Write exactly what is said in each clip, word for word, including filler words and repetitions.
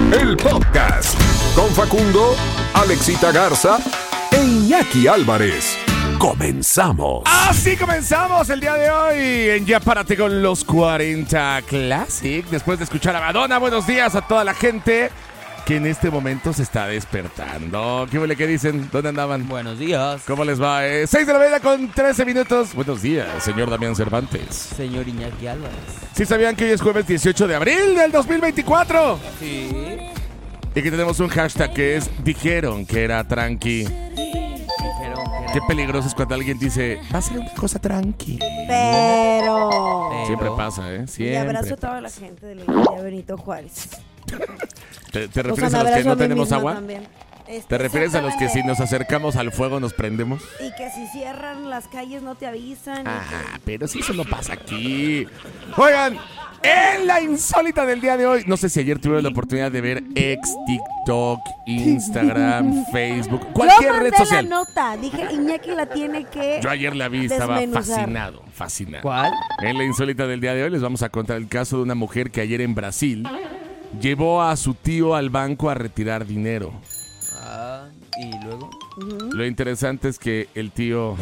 el podcast con Facundo, Alexita Garza e Iñaki Álvarez. Comenzamos. Así comenzamos el día de hoy en Ya Párate con los cuarenta Classic. Después de escuchar a Madonna, buenos días a toda la gente que en este momento se está despertando. ¿Qué huele? ¿Qué dicen? ¿Dónde andaban? Buenos días. ¿Cómo les va? Eh, seis de la mañana con trece minutos. Buenos días, señor Damián Cervantes. Señor Iñaki Álvarez. ¿Sí sabían que hoy es jueves dieciocho de abril del dos mil veinticuatro? Sí. Y que tenemos un hashtag que es Dijeron que era tranqui. Dijeron que era... Qué peligroso es cuando alguien dice, va a ser una cosa tranqui. Pero... Pero... Siempre pasa, ¿eh? Y Siempre. abrazo a toda la gente de la iglesia Benito Juárez. ¿Te, te O refieres sea, a me los que abrazo no mí tenemos misma agua? también. Este, ¿Te refieres a los que si exactamente. nos acercamos al fuego nos prendemos? Y que si cierran las calles no te avisan. y Ah, pero si eso no pasa aquí. Oigan, en la insólita del día de hoy, no sé si ayer tuvieron la oportunidad de ver ex, TikTok, Instagram, Facebook, que- cualquier Yo red mandé social. la nota. Dije, Iñaki la tiene que... Yo ayer la vi, estaba desmenuzar. fascinado, fascinado. ¿Cuál? En la insólita del día de hoy les vamos a contar el caso de una mujer que ayer en Brasil llevó a su tío al banco a retirar dinero. Ah, y luego... Lo interesante es que el tío...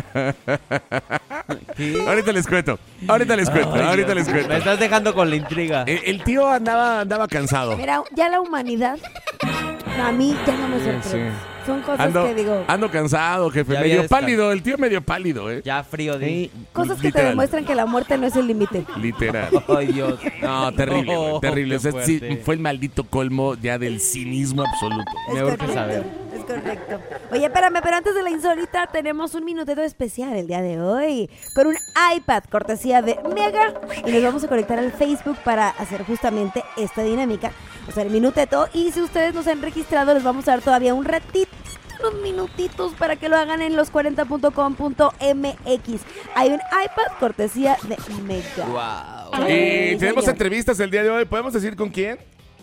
¿Qué? ahorita les cuento, ahorita les cuento, Ay, ahorita Dios. les cuento. Me estás dejando con la intriga. El, el tío andaba, andaba cansado. Mira, ya la humanidad, a mí ya no me sorprende. Sí. Son cosas Ando, que digo... ando cansado, jefe. Ya había Medio descan- pálido, el tío medio pálido, ¿eh? Ya frío de... Cosas que te literal. demuestran que la muerte no es el límite. Literal. Ay, Dios. No, terrible, güey, Oh, terrible. O qué sea, sí, fuerte. fue el maldito colmo ya del cinismo absoluto. Me Es urge correcto, saber. Es correcto. Oye, espérame, pero antes de la insólita tenemos un minutito especial el día de hoy con un iPad cortesía de Mega y nos vamos a conectar al Facebook para hacer justamente esta dinámica, o sea, el minuteto. Y si ustedes nos han registrado les vamos a dar todavía un ratito, unos minutitos para que lo hagan en los cuarenta punto com punto m x. Hay un iPad cortesía de Mega. Wow. Y Sí, tenemos señor. entrevistas el día de hoy. ¿Podemos decir con quién?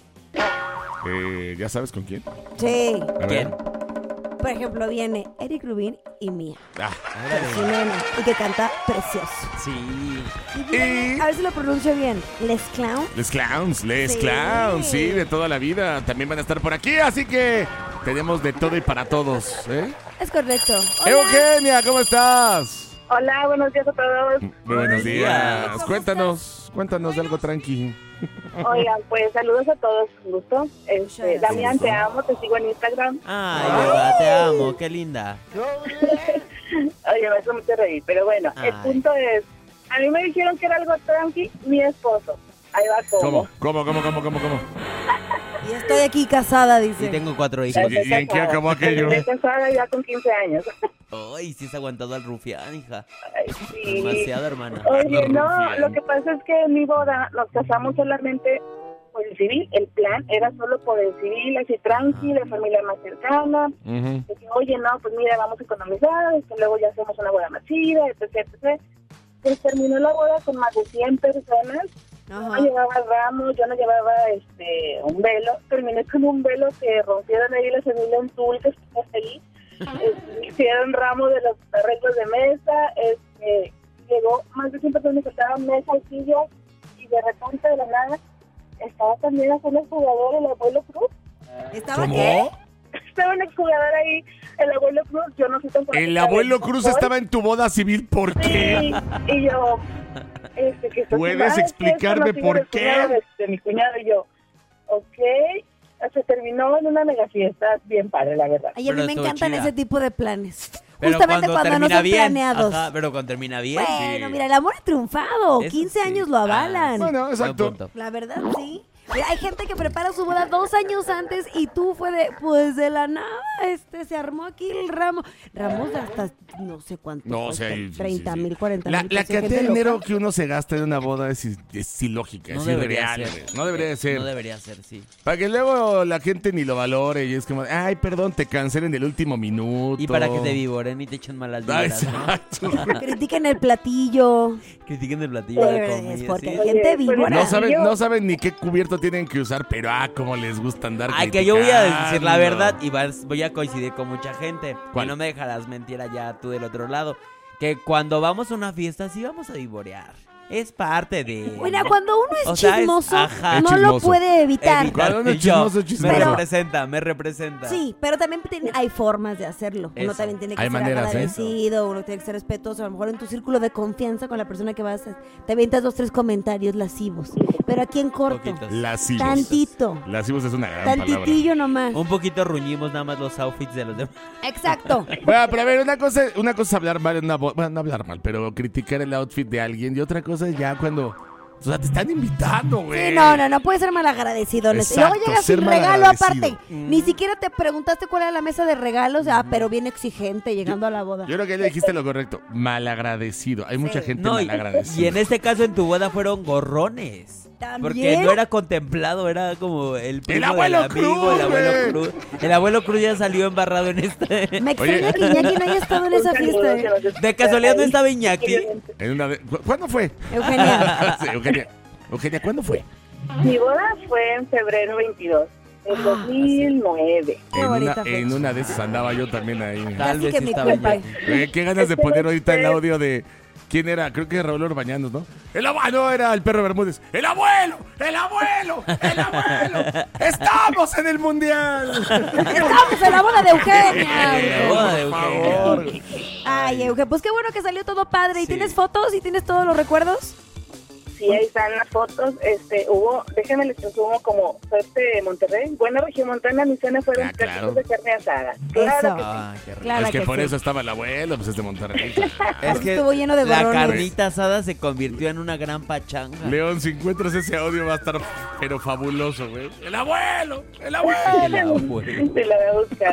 Eh, ¿Ya sabes con quién? Sí. A ver. ¿Quién? Por ejemplo, viene Eric Rubin y Mía. Ah, Jimena, y que canta precioso. Sí. Y viene, Y- a ver si lo pronuncio bien. Les Clown. Les Clowns, Les Sí. Clowns, sí, de toda la vida. También van a estar por aquí, así que tenemos de todo y para todos, ¿eh? Es correcto. Hola. Eugenia, ¿cómo estás? Hola, buenos días a todos. Muy buenos días. ¿Cómo Cuéntanos, cuéntanos de algo tranqui. Oigan, pues saludos a todos, un gusto. Este, Muchas Damián, te amo, te sigo en Instagram. Ay, beba, te amo. Qué linda. Oye, me hace mucho reír, pero bueno, el Ay. punto es, a mí me dijeron que era algo tranqui, mi esposo. Ahí va como. ¿Cómo? ¿Cómo, cómo, cómo, cómo, cómo? Y estoy aquí casada, dice. Sí, tengo cuatro hijos. ¿Y- y en qué acabó aquello? Estoy casada ya con quince años. Ay, sí has aguantado al rufián, hija. Ay, sí. Demasiado, hermana. Oye, no, Rufián. lo que pasa es que en mi boda nos casamos solamente por el civil. El plan era solo por el civil, así tranqui, de familia más cercana. Ujú. De que, oye, no, pues mira, vamos a economizar, que luego ya hacemos una boda más chida, etcétera, etcétera. Pues terminó la boda con más de cien personas. Yo Ajá. no llevaba ramos, yo no llevaba este un velo. Terminé con un velo que rompieron ahí la familia en tul, que estuvo feliz. Este, hicieron ramo de los arreglos de mesa. Este, llegó más de cien personas que estaban mesa y sillas. Y de repente, de la nada, estaba también haciendo el jugador el abuelo Cruz. ¿Estaba qué? ¿Cómo? Estaba en el jugador ahí, el abuelo Cruz. Yo no sé tan El abuelo Cruz estaba en tu boda civil, ¿por qué? Sí, y yo, este, que esto- ¿Puedes ah, es que explicarme esto no por sigue qué? el cuñado De, de mi cuñado y yo, ok, se terminó en una mega fiesta bien padre, la verdad. Ay, a mí Pero me estuvo encantan chida. ese tipo de planes. Pero Justamente cuando, no termina son bien. planeados. Ajá, pero cuando termina bien. Bueno, sí. mira, el amor ha triunfado. Eso quince sí. años lo avalan. Ah, Bueno, Buen exacto. punto. La verdad, sí. Mira, hay gente que prepara su boda dos años antes y tú fue de, pues de la nada, este, se armó aquí el ramo. Ramos de hasta no sé cuánto. No, o cuesta, sea, sí, sí, treinta sí. mil, cuarenta La, mil. la pues, hay cantidad de gente loca. dinero que uno se gasta en una boda es, es ilógica, No es debería irreal. ser. güey. No debería de ser. No debería ser, sí. Para que luego la gente ni lo valore y es como, ay, perdón, te cancelen el último minuto. Y para que te vivoren y te echen malas Ah, vibras, ¿no? exacto. Critiquen el platillo. Critiquen el platillo de Es comida. porque ¿sí? hay gente Oye, víbora. No saben, Yo- no saben ni qué cubierto tienen que usar, pero ah, cómo les gusta andar Ay, que yo voy a decir la criticando. verdad y vas- voy a coincidir con mucha gente. ¿Cuál? Y no me dejarás mentir allá tú del otro lado. Que cuando vamos a una fiesta sí vamos a vivorear. Es parte de... Bueno, cuando uno es O sea, es- chismoso, ajá. no Es lo chismoso. puede evitar. Evitar Cuando uno es que yo- chismoso, chismoso. Me Pero- representa, me representa. Sí, pero también tiene- hay formas de hacerlo. Uno Eso. también tiene que Hay ser maneras, ¿eh? agradecido, uno tiene que ser respetuoso. A lo mejor en tu círculo de confianza con la persona que vas, a- te avientas dos, tres comentarios lascivos. Pero aquí en corto, Poquitos. Lascivos. tantito, Lascivos es una gran palabra. tantitillo nomás. Un poquito ruñimos nada más los outfits de los demás. Exacto. Bueno, pero a ver, una cosa, una cosa es hablar mal, en una bo- bueno, no hablar mal, pero criticar el outfit de alguien. Y otra cosa es ya cuando, o sea, te están invitando, güey. Sí, no, no, no puedes ser malagradecido. Neto. Y luego Exacto, llegas ser sin regalo malagradecido. aparte. Ni siquiera te preguntaste cuál era la mesa de regalos. Ah, pero bien exigente llegando a la boda. Yo creo que le dijiste lo correcto. Malagradecido. Hay mucha gente No, y, malagradecida. y en este caso en tu boda fueron gorrones. ¿También? Porque no era contemplado, era como el primo abuelo del amigo, Cruz, el abuelo güey. Cruz. El abuelo Cruz ya salió embarrado en este. Me extraña que Iñaki no haya estado en esa Un saludo, fiesta. que ¿eh? nos escucha De casualidad no ahí. estaba Iñaki. En una de- ¿cu- ¿Cuándo fue? Eugenia. Sí, Eugenia. Eugenia, ¿cuándo fue? Mi boda fue en febrero veintidós, del dos mil nueve. Qué En bonita una, fecha. en una de esas andaba yo también ahí. Tal Así vez que sí mi estaba culpa. Iñaki. Eh, qué ganas de poner ahorita el audio de... ¿Quién era? Creo que Raúl Orbañanos, ¿no? El abuelo, no, era el perro Bermúdez. ¡El abuelo! ¡El abuelo! ¡El abuelo! ¡Estamos en el mundial! Estamos en la boda de Eugenia. La boda de Por Eugenia. favor. Ay, Eugenia, pues qué bueno que salió todo padre. ¿Y Sí. tienes fotos y tienes todos los recuerdos? Sí, ahí están las fotos. Este, hubo, déjenme les presumo como suerte de Monterrey. Buena región montana, mi cena fueron Ah, tres claro. kilos de carne asada. Claro Eso. que sí. Ah, qué rico. Claro es que, que por sí. eso estaba el abuelo, pues es de Monterrey. Es que Estuvo lleno de la gorrones. carnita asada se convirtió en una gran pachanga. León, si encuentras ese audio va a estar pero fabuloso, güey. ¡El abuelo! ¡El abuelo! El abuelo. Sí, la voy a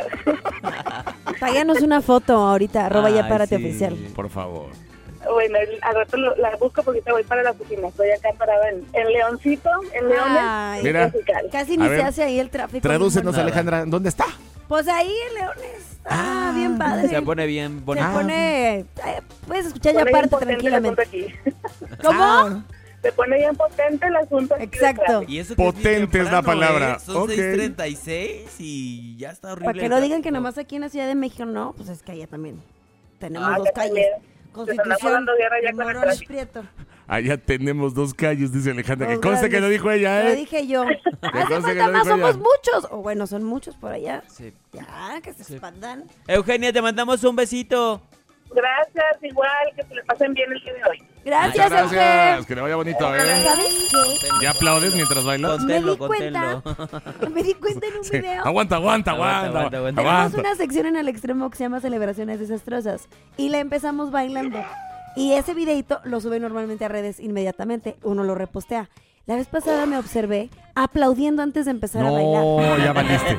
buscar. Páganos una foto ahorita, arroba ya Ay, párate sí. oficial. Por favor. Bueno, el- al rato lo- la busco porque voy para la oficina. Estoy acá parada en, en Leoncito, en Leones. Ay, Mira. Musical. casi A ni ver, se hace ahí el tráfico. Tradúcenos, Nada. Alejandra. ¿Dónde está? Pues ahí en Leones. Ah, bien padre. Se pone bien Se bonito. pone... eh, puedes escuchar ya Pone bien aparte potente el asunto tranquilamente. aquí. ¿Cómo? Ah, Se pone bien potente el asunto aquí Exacto. detrás. Y eso que es bien Potente es la temprano, palabra. ¿eh? Son Ok. seis treinta y seis y ya está horrible. Para que el no digan que tráfico. nomás aquí en la Ciudad de México no, pues es que allá también tenemos Ah, dos ya calles. también. Constitución andamos dando guerra ya y con el Morones tráfico. Prieto. Allá tenemos dos calles, dice Alejandra. Que Dos conste que grandes. lo dijo ella, Lo ¿eh? dije yo. Hace conste que falta lo más, dijo ella. somos muchos. O bueno, son muchos por allá. Sí. Ya, que se Sí. expandan. Eugenia, te mandamos un besito. Gracias, igual, que se le pasen bien el día de hoy. Gracias, Muchas gracias. Eugen. Que le vaya bonito, ¿eh? ¿Sabes qué? ¿Ya aplaudes mientras bailas? Conténlo, di cuenta. conténlo. Me di cuenta en un Sí. video. Aguanta, aguanta, Aguanta, aguanta. aguanta, aguanta. Tenemos aguanta. una sección en el extremo que se llama Celebraciones Desastrosas y la empezamos bailando. Y ese videito lo sube normalmente a redes inmediatamente, uno lo repostea. La vez pasada me observé aplaudiendo antes de empezar a bailar. No, ya valiste.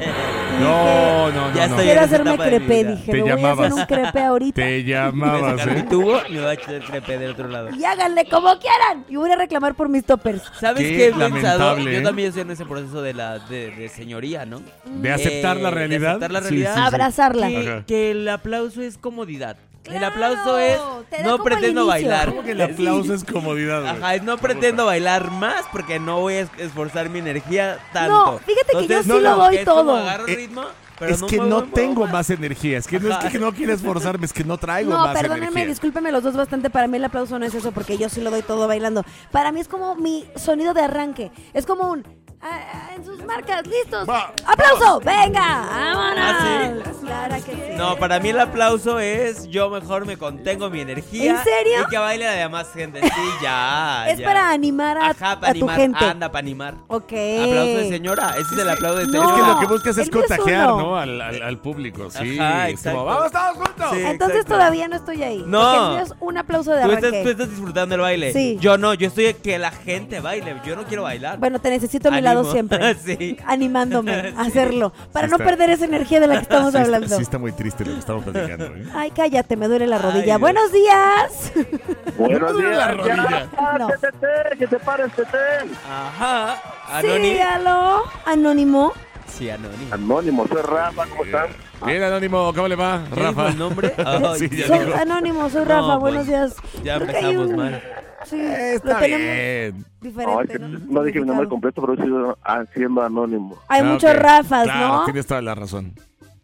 No, no, no. Ya no. estoy Quiero en esa hacerme etapa de mi crepe, vida. dije, Te me voy a llamabas. hacer un crepe ahorita. Te Voy a llamabas, sacar mi ¿eh? tubo y me voy a echar el crepe del otro lado. Y háganle como quieran. Y voy a reclamar por mis toppers. ¿Sabes Qué qué he pensado? lamentable, Yo ¿eh? también estoy en ese proceso de la de, de señoría, ¿no? De aceptar la Eh, de realidad. aceptar la Sí, realidad. sí, sí. Abrazarla. Que, Ajá. que el aplauso es comodidad. el Claro, aplauso es te da no como el pretendo inicio. bailar. ¿Cómo que el aplauso es comodidad, güey? Ajá, es no Me pretendo gusta. bailar más porque no voy a es- esforzar mi energía tanto. No, fíjate que yo sí no, lo no, doy que es como todo. agarro Eh, ritmo, pero Es no que muevo, no muevo tengo más energía. Es que no es Ajá. que no quiero esforzarme, es que no traigo No, más perdónenme, energía. discúlpenme los dos bastante. Para mí el aplauso no es eso porque yo sí lo doy todo bailando. Para mí es como mi sonido de arranque. Es como un... ah, ah, en sus marcas, listos. Va, ¡Aplauso! ¡Venga! ¡Vámonos! ¿Ah, Claro que sí. No, para mí el aplauso es yo mejor me contengo mi energía. ¿En serio? Y que baile la demás gente. Sí, ya. Es ya. para animar a, Ajá, para a tu animar. gente. Anda, para animar. Ok. Aplauso de señora. Ese es el aplauso de No. señora. Es que lo que buscas es el mío es contagiar, uno. ¿no? Al, al, al público, sí. Ajá, es como, exacto. ¡vamos todos juntos! Sí. Entonces exacto. todavía no estoy ahí. No. Porque el mío es un aplauso de Tú arranque. estás, tú estás disfrutando el baile. Sí. Yo no, yo estoy que la gente baile. Yo no quiero bailar. Bueno, te necesito a mi lado Animo. siempre. Sí. Animándome a Sí. hacerlo. Para Sí no está- perder esa energía de la que estamos Sí está- hablando. Sí está muy triste lo que estamos platicando, ¿eh? Ay, cállate, me duele la rodilla. Ay, Dios. Buenos días. Buenos días, la rodilla. No. Que te pares, Tete. Ajá. Sí, Anónimo. aló. Anónimo. Sí, anónimo. Anónimo, soy Rafa, ¿cómo están? Bien, Anónimo, ¿cómo le va, ¿Ya dijo Rafa? el nombre? Ay, Sí, ya Soy dijo. Anónimo, soy No, Rafa. pues, Buenos días. ya Creo que hay empezamos un- mal. Sí, Eh, lo Está tenemos bien. diferente. No, es que no dije mi nombre completo, pero sigo siendo anónimo. Hay Ah, muchos ok. Rafas, Claro, ¿no? tienes toda la razón.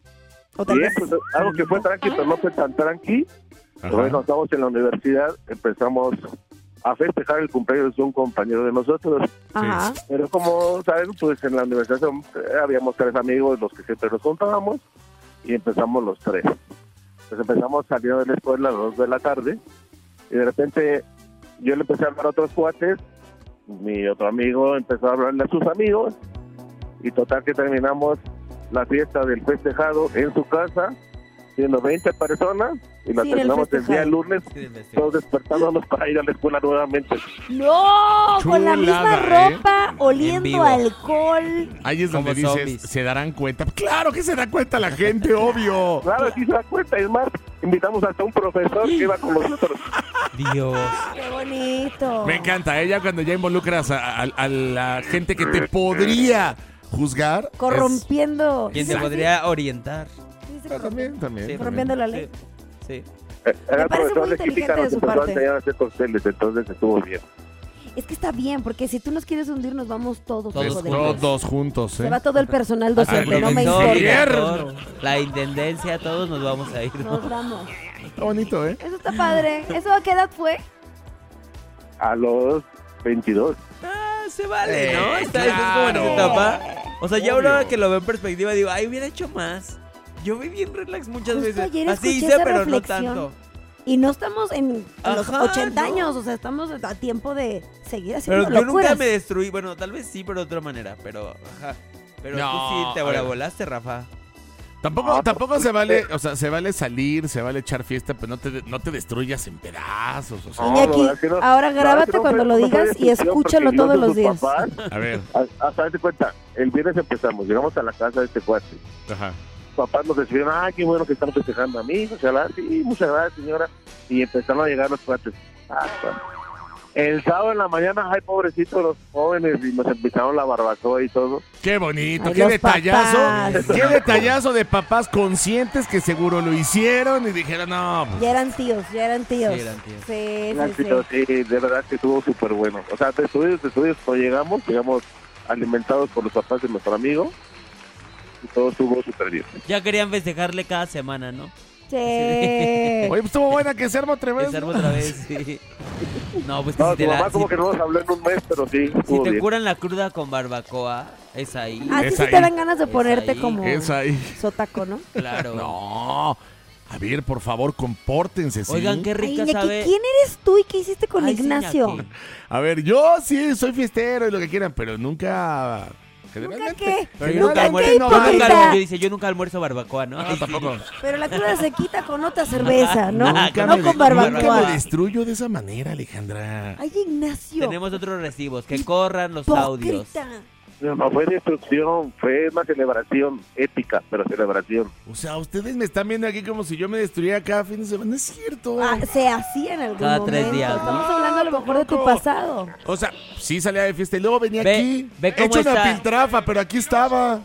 O tal Bien, vez- pues, algo que fue tranqui, pero no fue tan tranqui. Ajá. Bueno, estamos en la universidad, empezamos a festejar el cumpleaños de un compañero de nosotros. Ajá. Pero como saben, pues en la universidad habíamos tres amigos, los que siempre nos juntábamos, y empezamos los tres. Pues empezamos saliendo de la escuela a las dos de la tarde, y de repente yo le empecé a hablar a otros cuates, mi otro amigo empezó a hablarle a sus amigos, y total que terminamos la fiesta del festejado en su casa, siendo veinte personas, y la Sí, en el terminamos el, festejado. día lunes, todos despertándonos para ir a la escuela nuevamente. No, con la misma Chulada, ¿eh? ropa, En oliendo vivo. alcohol. Ahí es donde Como dices, zombies. se darán cuenta. Claro que se da cuenta la gente, obvio. Claro, sí se da cuenta, es más, invitamos hasta un profesor que iba con nosotros. Dios. Qué bonito. Me encanta, ella cuando ya involucras a, a- a la gente que te podría juzgar. Corrompiendo. ¿Quién te Sí, podría orientar? sí, sí, es- corrompiendo. también, también. Sí, también. Rompiendo la ley. Sí. Eh, Era parece el profesor muy de química, inteligente de nos su empezó a parte. enseñar a hacer cócteles, entonces estuvo bien. Es que está bien, porque si tú nos quieres hundir, nos vamos todos. Todos hijo de juntos. Dios. Todos juntos, Se ¿eh? va todo el personal Hasta docente, el no me profesor, importa. el doctor, la intendencia, todos nos vamos a ir. ¿no? Nos vamos. Está bonito, ¿eh? Eso está padre. ¿Eso a qué edad fue? A los veintidós. Ah, se vale, Eh, ¿no? Está, es como en esa claro. etapa. O sea, ya Obvio. ahora que lo veo en perspectiva, digo, ay, hubiera hecho más. Yo vi bien relax muchas Justo veces. ayer Así escuché hice, esa pero no reflexión. tanto. Y no estamos en, en los Ajá, ochenta no. años, o sea, estamos a tiempo de seguir haciendo Pero yo locuras. nunca me destruí. Bueno, tal vez sí, pero de otra manera. Pero, ajá. Pero No, tú sí te a la ver. volaste, Rafa. Tampoco, tampoco se vale, o sea, se vale salir, se vale echar fiesta, pero no te, no te destruyas en pedazos. O sea, No, Iñaki, la verdad que no. ahora La verdad grábate que no cuando fue- lo no fue digas y destrucción, escúchalo porque todos los los días. papás, a ver, a- hasta date cuenta, el viernes empezamos, llegamos a la casa de este cuate. ajá. Papás nos decidieron, ah, qué bueno que estamos festejando a mí, muchas gracias, sí, muchas gracias, señora. Y empezaron a llegar los cuates. Ah, bueno. El sábado en la mañana, ay, pobrecitos los jóvenes, y nos empezaron la barbacoa y todo. Qué bonito, Ay, qué los detallazo, papás. qué detallazo de papás conscientes que seguro lo hicieron y dijeron, no, pues, Ya eran tíos, ya eran tíos. Sí, eran tíos. Sí, Gracias, sí, sí. sí, de verdad que estuvo súper bueno. O sea, de estudios, de estudios, cuando llegamos, llegamos alimentados por los papás de nuestro amigo, y todo estuvo súper bien. Ya querían festejarle cada semana, ¿no? Sí. oye, pues estuvo buena que se arma otra vez. Que se ¿no? arme otra vez, sí. No, pues que No, si te, tu la- mamá como si- que no nos habló en un mes, pero sí, si estuvo te bien. curan la cruda con barbacoa, es ahí. Así Es sí ahí. te dan ganas de Es ponerte ahí. como Es ahí. sotaco, ¿no? Claro. No. A ver, por favor, compórtense, ¿sí? Oigan, qué Ay, rica Iñaki, sabe. ¿quién eres tú y qué hiciste con Ay, sí, Ignacio? Iñaki. A ver, yo sí soy fiestero y lo que quieran, pero nunca... ¿Nunca qué? Pero yo ¿Nunca nunca qué, almuerzo. no yo, hipócrita? nunca, yo dice, yo nunca almuerzo barbacoa, ¿no? No, Ay, sí. tampoco. Pero la cruda se quita con otra cerveza, ¿no? Nunca no me con de- Nunca me barbacoa. destruyo de esa manera, Alejandra. Ay, Ignacio. Tenemos otros recibos, que corran los audios. Hipócrita. No, no fue destrucción, fue una celebración épica, pero celebración. O sea, ustedes me están viendo aquí como si yo me destruyera cada fin de semana. No es cierto. Ah, se hacía en algún Cada momento. tres días, ¿no? Estamos hablando a lo mejor de tu Tampoco. pasado. O sea, sí salía de fiesta y luego venía Ve- aquí. ve cómo hecho una está. piltrafa, pero aquí estaba.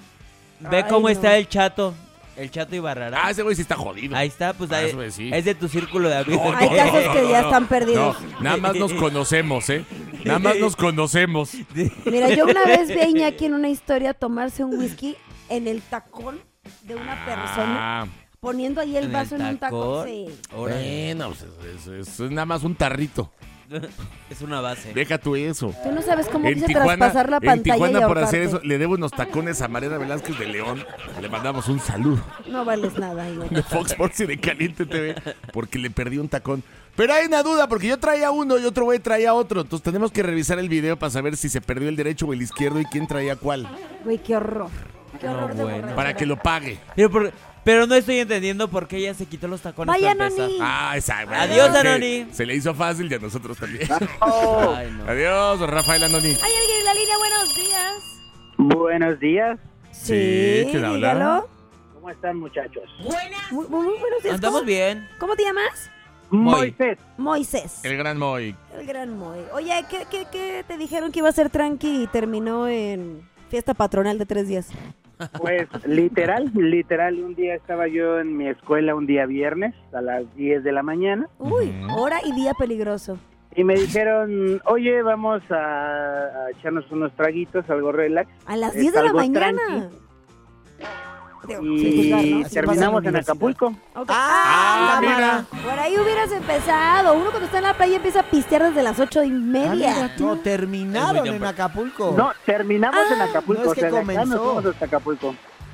Ve Ay, cómo no. está el chato. El chato Ibarrará. Ah, ese güey sí está jodido. Ahí está, pues Ah, ahí, eso sí. es de tu círculo de amigos. Hay casos que ya están perdidos. No, nada más nos conocemos, ¿eh? Nada más nos conocemos. Mira, yo una vez vi a Iñaki en una historia tomarse un whisky en el tacón de una persona, Ah, poniendo ahí el ¿En vaso el en un tacón. tacón? Sí. Órale. bueno, pues es, es- es nada más un tarrito. Es una base. Deja tú eso. Tú no sabes cómo En quise Tijuana, traspasar la en pantalla Tijuana y por hacer ahorcarte. eso, le debo unos tacones a Mariana Velázquez de León. Le mandamos un saludo No vales nada, Iñaki. de Fox Sports y de Caliente T V porque le perdí un tacón. Pero hay una duda porque yo traía uno y otro güey traía otro. Entonces tenemos que revisar el video para saber si se perdió el derecho o el izquierdo y quién traía cuál. Güey, qué horror. Qué No, horror de bueno. borrachera. Para que lo pague. Pero, por- pero no estoy entendiendo por qué ella se quitó los tacones. Vaya, para empezar. Nani. Ah, exacto. Adiós, Es que Anoni. Se le hizo fácil y a nosotros también. Ay, no. Adiós, Rafael Anoni. ¿Hay alguien en la línea? Buenos días. Buenos días, Sí, ¿quién habla? dígalo. ¿cómo están muchachos? Muy, muy, muy buenos días. Andamos ¿Cómo, bien. ¿Cómo te llamas? Moy. Moisés, Moisés. El gran Moy. El gran Moy. Oye, ¿qué, qué, qué te dijeron que iba a ser tranqui y terminó en fiesta patronal de tres días? pues literal, literal, un día estaba yo en mi escuela, un día viernes, a las diez de la mañana, Uy, Ujú. hora y día peligroso. y me dijeron, oye, vamos a, a echarnos unos traguitos, algo relax. A las Es diez de la algo mañana. tranqui. Digo, y sin juzgar, ¿no? terminamos en universidad. Acapulco. Ok. Ah, mira. Por ahí hubieras empezado. Uno cuando está en la playa empieza a pistear desde las ocho y media. No, terminaron Es muy en temprano. Acapulco. No, terminamos Ah, en Acapulco. no es que o sea, de acá comenzó. nos fuimos hasta Acapulco.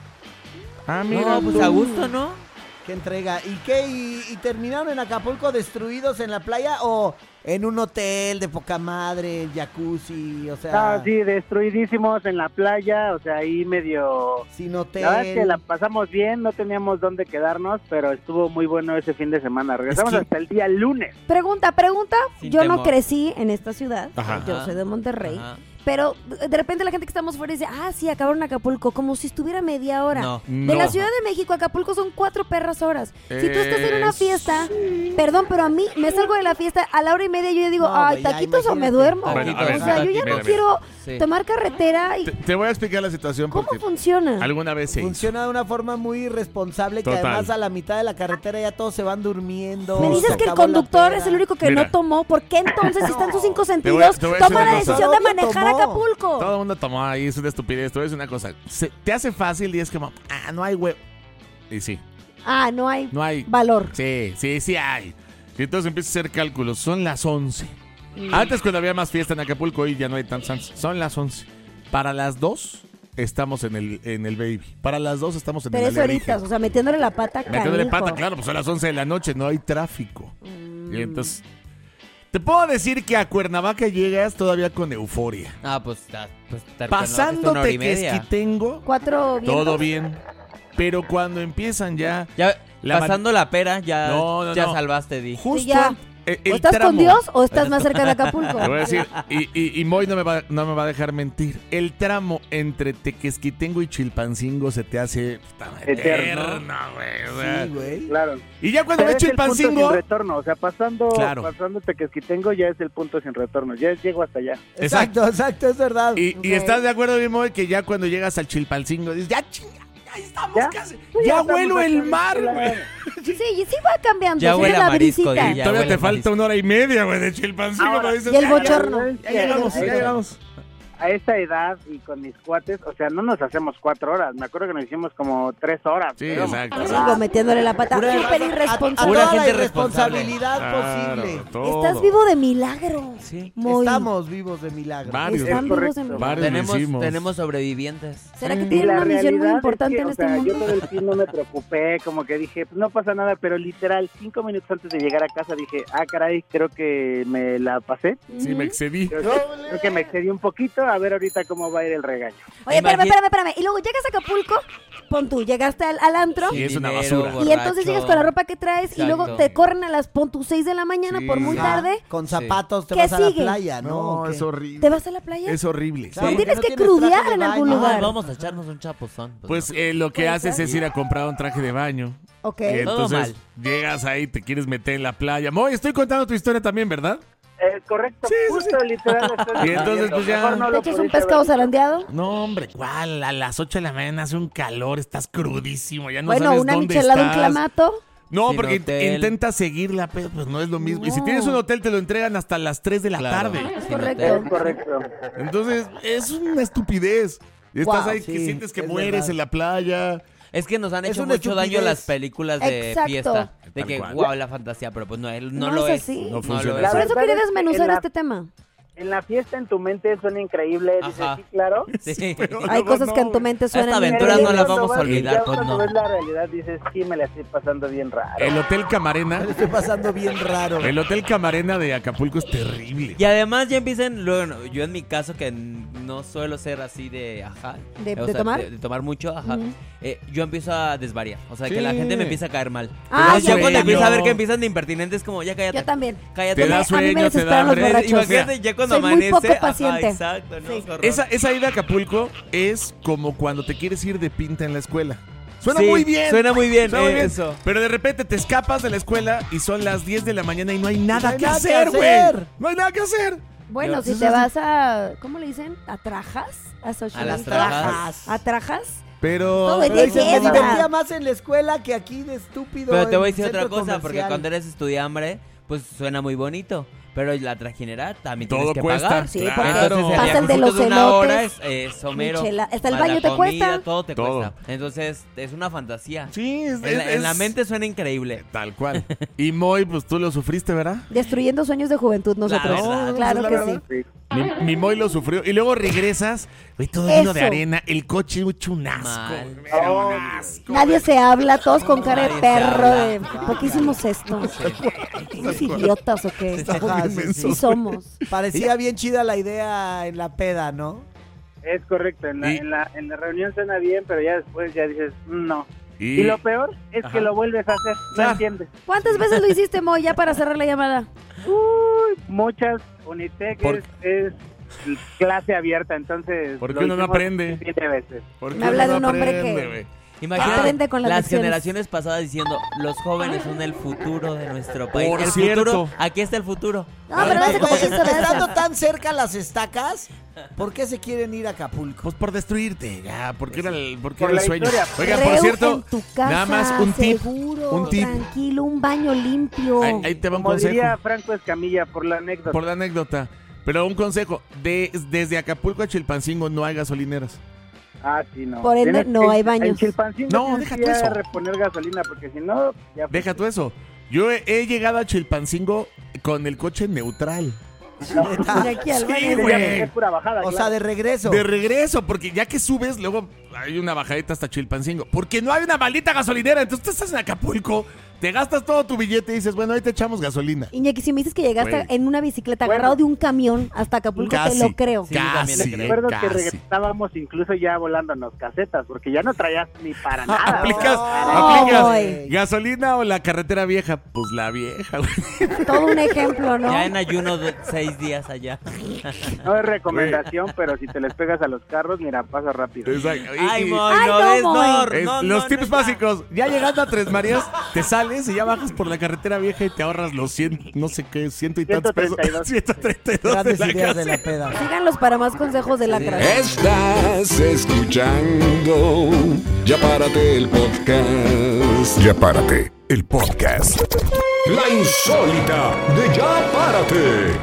Ah, mira. No, pues tú. a gusto, ¿no? Qué entrega. ¿Y qué? ¿Y, y terminaron en Acapulco destruidos en la playa o en un hotel de poca madre, jacuzzi, o sea, Ah, sí, destruidísimos en la playa, o sea, ahí medio... sin hotel? La verdad es que la pasamos bien, no teníamos dónde quedarnos, pero estuvo muy bueno ese fin de semana. Regresamos Es que- hasta el día lunes. Pregunta, pregunta. Sin Yo no temor. crecí en esta ciudad. Ajá. Yo soy de Monterrey. Ajá. Pero de repente la gente que estamos fuera dice, ah, sí, acabaron en Acapulco, como si estuviera media hora. No. De No. la Ciudad de México a Acapulco son cuatro perras horas. Si tú estás en una Es- fiesta, perdón, pero a mí me salgo de la fiesta a la hora y media yo ya digo, No, ay, güey, ya, taquitos o me imagínate. duermo. Bueno, a ver, o sea, yo ya mira, no mira. quiero Sí. tomar carretera y... Te, te voy a explicar la situación ¿Cómo porque funciona? alguna vez se hizo. Funciona de una forma muy irresponsable que Total. además a la mitad de la carretera ya todos se van durmiendo. Me dices se que el acabó la conductor peda. es el único que Mira. no tomó. ¿Por qué entonces, si están sus cinco Te voy a- sentidos, te voy a decir toma una la cosa. decisión de Nadie manejar tomó. Acapulco? Todo el mundo tomó ahí, es una estupidez. Te voy a decir una cosa. Se- te hace fácil y es como, ah, no hay huevo. Y sí, Ah, no hay no hay. valor. Sí, sí, sí hay. Y entonces empieza a hacer cálculos. Son las once. Antes cuando había más fiesta en Acapulco, hoy ya no hay tantas. Son las once. Para las dos estamos en el, en el baby. Para las dos estamos en Tres el alebrije. horitas, o sea, metiéndole la pata Metiéndole canijo. pata, claro, pues son las once de la noche, no hay tráfico. Mm. Y entonces, te puedo decir que a Cuernavaca llegas todavía con euforia. Ah, pues, ah, pues estar con Pasándote una hora y que media. Esquitengo, Cuatro vientos. todo bien. Pero cuando empiezan ya, Ya, La pasando la pera, ya, No, no, ya no. salvaste, Di. justo ya. eh, ¿O el estás tramo, con Dios o estás más cerca de Acapulco? Te voy a decir, y, y, y Moy no me, va, no me va a dejar mentir. El tramo entre Tequesquitengo y Chilpancingo se te hace puta, Eterno. eterno, güey. o sea. Sí, güey. Claro. Y ya cuando Pero ves es el punto sin Chilpancingo, retorno, o sea, pasando, Claro. pasando Tequesquitengo ya es el punto sin retorno, ya llego hasta allá. Exacto, exacto, es verdad. y, y Ok. estás de acuerdo, mi Moy, que ya cuando llegas al Chilpancingo dices, ya chinga, ya estamos ¿Ya? casi. Pues Ya, ya estamos huelo el acá, mar, claro. güey. Sí, sí va cambiando. Ya sigue huele a la marisco, brisita. Di, ya. Todavía huele te falta marisco. una hora y media, güey, de Chilpancingo. Ahora, pero dices, y el ya, ya, bochorno. Ya llegamos, ya llegamos. A esta edad y con mis cuates, o sea, no nos hacemos cuatro horas. Me acuerdo que nos hicimos como tres horas. Sí, pero- exacto. Sigo metiéndole la pata. Pura- Súper a- a irresponsable. toda la gente irresponsabilidad Claro, posible. todo. Estás vivo de milagro. Sí. Muy. Estamos vivos de milagro. Varios, Están Es vivos de correcto. milagro. varios lo Tenemos, hicimos. tenemos sobrevivientes. ¿Será que Y tienen la una misión muy realidad importante es que, en o este sea, mundo? yo todo el fin no me preocupé, como que dije, pues no pasa nada, pero literal, cinco minutos antes de llegar a casa dije, ah, caray, creo que me la pasé. Sí, me excedí. Creo, que- creo que me excedí un poquito, a ver ahorita cómo va a ir el regaño. Oye, espérame, Imagina- espérame, espérame. Y luego llegas a Acapulco, pon tú, llegaste al, al antro. Sí, es una Dinero, basura. Y borracho. entonces llegas con la ropa que traes y luego Exacto. te corren a las pon tus seis de la mañana Sí. por muy Ajá. tarde. Con zapatos te ¿Qué vas a la sigue? playa, ¿no? No, ¿O qué? es horrible. ¿Te vas a la playa? Es horrible. Claro, sí. porque Tienes no que tienes crudear traje de en algún baño. lugar. Ay, vamos a echarnos un chapuzón. Pues no. eh, lo que haces es ir a comprar un traje de baño. Ok. Y Todo entonces llegas ahí, te quieres meter en la playa. Moy, estoy contando tu historia también, ¿verdad? Eh, correcto, Sí, sí, justo literal. estoy Y entonces, diciendo, pues, ya- mejor no ¿Te lo echas un pudiste pescado haber dicho. zarandeado? No, hombre, ¿cuál? A las ocho de la mañana hace un calor, estás crudísimo, ya no Bueno, sabes una dónde michelada, un estás. clamato. No, Sin porque hotel. intentas seguir la pe- pues no es lo mismo. Y si No. tienes un hotel, te lo entregan hasta las tres de la Claro. tarde. Es Sin correcto. Es correcto. Entonces, es una estupidez. Y estás Wow, ahí que sí, sientes que es mueres verdad. en la playa. Es que nos han Es hecho una mucho daño estupidez. las películas de Exacto. fiesta. De Tal que, cual. wow, la fantasía, pero pues no, él no, No lo es es. así. No lo funciona es. así. Por eso verdad quería es que desmenuzar en la- este tema. En la fiesta en tu mente suena increíble, dices, Ajá. sí, claro. Sí. Hay cosas que en tu mente Esta suenan aventura no increíbles. la Cuando vamos a vas- olvidar, ya pues, cuando no. ves la realidad dices, sí, me la estoy pasando bien raro. El Hotel Camarena, Me lo estoy pasando bien raro. el Hotel Camarena de Acapulco es terrible. Y además ya empiezan, luego, no, yo en mi caso que n- no suelo ser así de, ajá. ¿De- o de sea, tomar? De, de tomar mucho, ajá. Ujú. eh, yo empiezo a desvariar. O sea, Sí. que la gente me empieza a caer mal. Ah, Entonces, ya yo sé. cuando empiezo a ver Sueño. que empiezan de impertinentes, como ya cállate. Yo también. Cállate. Te da a mí me sueño, te da desesperan los hambre. borrachos. Imagínate, ya cuando Soy muy amanece. poco ajá, paciente. exacto, ¿no? Sí. Qué horror. Esa, esa ida a Acapulco es como cuando te quieres ir de pinta en la escuela. Suena Sí, muy bien. Suena muy bien, Suena muy bien. eso. Pero de repente te escapas de la escuela y son las diez de la mañana y no hay nada No hay que nada que hacer, güey. hacer. No hay nada que hacer. Bueno, Yo- si te vas a... ¿Cómo le dicen? ¿A trajas? ¿A, A las Xochimilco? trajas. ¿A trajas? Pero... Todo Pero de dices, me fiesta. divertía más en la escuela que aquí de estúpido. Pero te en voy a decir otra centro cosa, porque comercial. cuando eres estudiambre, pues suena muy bonito. Pero la trajinera también Todo tienes que cuesta. pagar. Sí, Claro. porque Entonces, pasa el de viajecito los de una elotes, hora es, es somero. michela- hasta el más baño la te comida, cuesta. Todo te Todo. cuesta. Entonces, es una fantasía. Sí, es, En la, es- en la es- mente suena increíble. Tal cual. Y Moy, pues tú lo sufriste, ¿verdad? Destruyendo sueños de juventud nosotros. verdad. Claro No, que pues, es la sí. verdad. Mi, mi Moy lo sufrió. Y luego regresas, güey, todo lleno de Eso. arena. El coche hecho un asco. Mal. Era un asco. Nadie se habla, todos con cara de Nadie se perro. habla. De, ¿por qué hicimos esto? ¿Somos idiotas o qué? Ajá, sí, sí. Sí somos. Parecía bien chida la idea en la peda, ¿no? Es correcto, en la, Y- en la, en la reunión suena bien, pero ya después ya dices, "Mm, no. Y, Y lo peor es Ajá. que lo vuelves a hacer, no Claro. entiendes. ¿Cuántas veces lo hiciste, Mo, ya para cerrar la llamada? Uy, muchas, Unitec Por- es, es clase abierta, entonces... ¿Por qué lo uno no hicimos aprende? siete veces. ¿por qué Me habla uno de un no hombre aprende, que- güey? Imagínate Aprende con las las lecciones. generaciones pasadas diciendo, los jóvenes son el futuro de nuestro país. Por el cierto. futuro, aquí está el futuro. No, pero no se Oye, conquista estando nada. tan cerca las estacas, ¿por qué se quieren ir a Acapulco? Pues por destruirte, ya, porque era el, porque Por era el la sueño. historia. Oigan, Reu por cierto, en tu casa, nada más un tip. seguro, un tip. tranquilo, un baño limpio. Ahí, ahí te va un Como consejo. diría Franco Escamilla, por la anécdota. Por la anécdota. Pero un consejo. De, desde Acapulco a Chilpancingo no hay gasolineras. Ah, sí, no. Por ende, Tienes no que- hay baños. En Chilpancingo No, tienes deja que tú ir a eso. reponer gasolina, porque si no, ya... Deja tú eso. Yo he, he llegado a Chilpancingo con el coche neutral. De aquí al Sí, baño. güey. Es pura bajada, O claro. sea, de regreso. De regreso, porque ya que subes, luego hay una bajadita hasta Chilpancingo. Porque no hay una maldita gasolinera. Entonces tú estás en Acapulco, te gastas todo tu billete y dices, bueno, ahí te echamos gasolina. Iñaki, si me dices que llegaste Güey. en una bicicleta Bueno. agarrado de un camión hasta Acapulco, Casi. te lo creo. Sí, también Casi, le eh, creo. Recuerdo que casi. regresábamos incluso ya volándonos casetas, porque ya no traías ni para nada. Aplicas, No, aplicas güey. gasolina o la carretera vieja. Pues la vieja, güey. Todo un ejemplo, ¿no? Ya en ayuno de seis días allá. No es recomendación, pero si te les pegas a los carros, mira, pasa rápido. Exacto. Y- Ay, y- Moy, Ay, no, no, es Moy. no, es- no, los no, tips no está. básicos. Ya llegando a Tres Marías, te sales y ya bajas por la carretera vieja y te ahorras los cien, no sé qué, ciento y tantos pesos. ciento treinta y dos. ciento treinta y dos Grandes de la ideas de la casa. peda. Síganlos para más consejos de la Sí. crash. Estás escuchando Ya Párate el podcast. Ya Párate el podcast. La insólita de Ya Párate.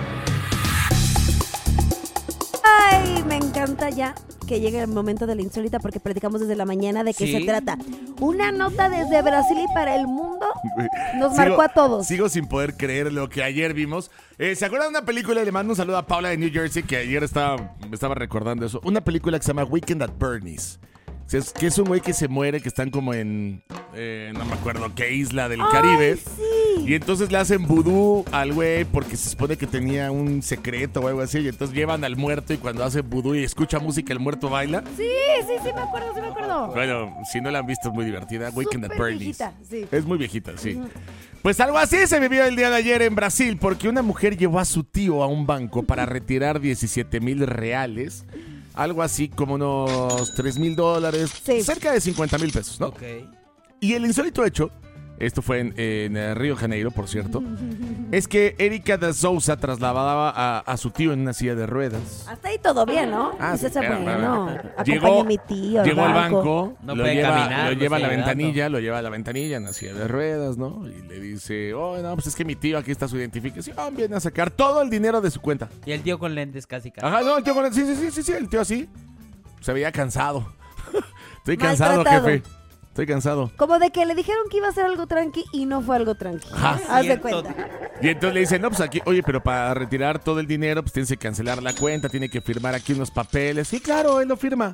Ay, me encanta ya que llegue el momento de la insólita porque platicamos desde la mañana de qué Sí. se trata. Una nota desde Brasil y para el mundo nos Sigo- marcó a todos. Sigo sin poder creer lo que ayer vimos. Eh, ¿Se acuerdan de una película? Le mando un saludo a Paula de New Jersey, que ayer estaba, me estaba recordando eso. Una película que se llama Weekend at Bernie's. Que es, que es un güey que se muere, que están como en, eh, no me acuerdo qué isla del Caribe. Ay, sí. Y entonces le hacen vudú al güey porque se supone que tenía un secreto o algo así. Y entonces llevan al muerto y cuando hacen vudú y escucha música, el muerto baila. Sí, sí, sí, me acuerdo, sí me acuerdo. Bueno, si no la han visto es muy divertida. Weekend at Súper Bernie's. viejita, sí. Es muy viejita, sí. Pues algo así se vivió el día de ayer en Brasil porque una mujer llevó a su tío a un banco para retirar diecisiete mil reales. Algo así como unos tres mil dólares, Sí. cerca de cincuenta mil pesos, ¿no? Ok. Y el insólito hecho, esto fue en, en, eh, Río de Janeiro, por cierto, es que Erika da Souza trasladaba a, a su tío en una silla de ruedas. Hasta ahí todo bien, ¿no? Ah, Dices, sí, pero, bueno, pero, acompañé llegó- a mi tío Llegó al banco, No lo puede lleva, caminar, lo no lleva a la sigue dando. ventanilla, lo lleva a la ventanilla en la silla de ruedas, ¿no? Y le dice, oh, no, pues es que mi tío, aquí está su identificación, viene a sacar todo el dinero de su cuenta. Y el tío con lentes casi casi. Ajá, no, el tío con el, sí, sí, sí, sí, sí, el tío así, se veía cansado. Estoy cansado, Maltratado. jefe, estoy cansado. Como de que le dijeron que iba a ser algo tranqui y no fue algo tranqui. Ajá. Haz de Cierto. cuenta. Y entonces le dice, no, pues aquí, oye, pero para retirar todo el dinero, pues tienes que cancelar la cuenta, tiene que firmar aquí unos papeles. Sí, claro, él lo firma.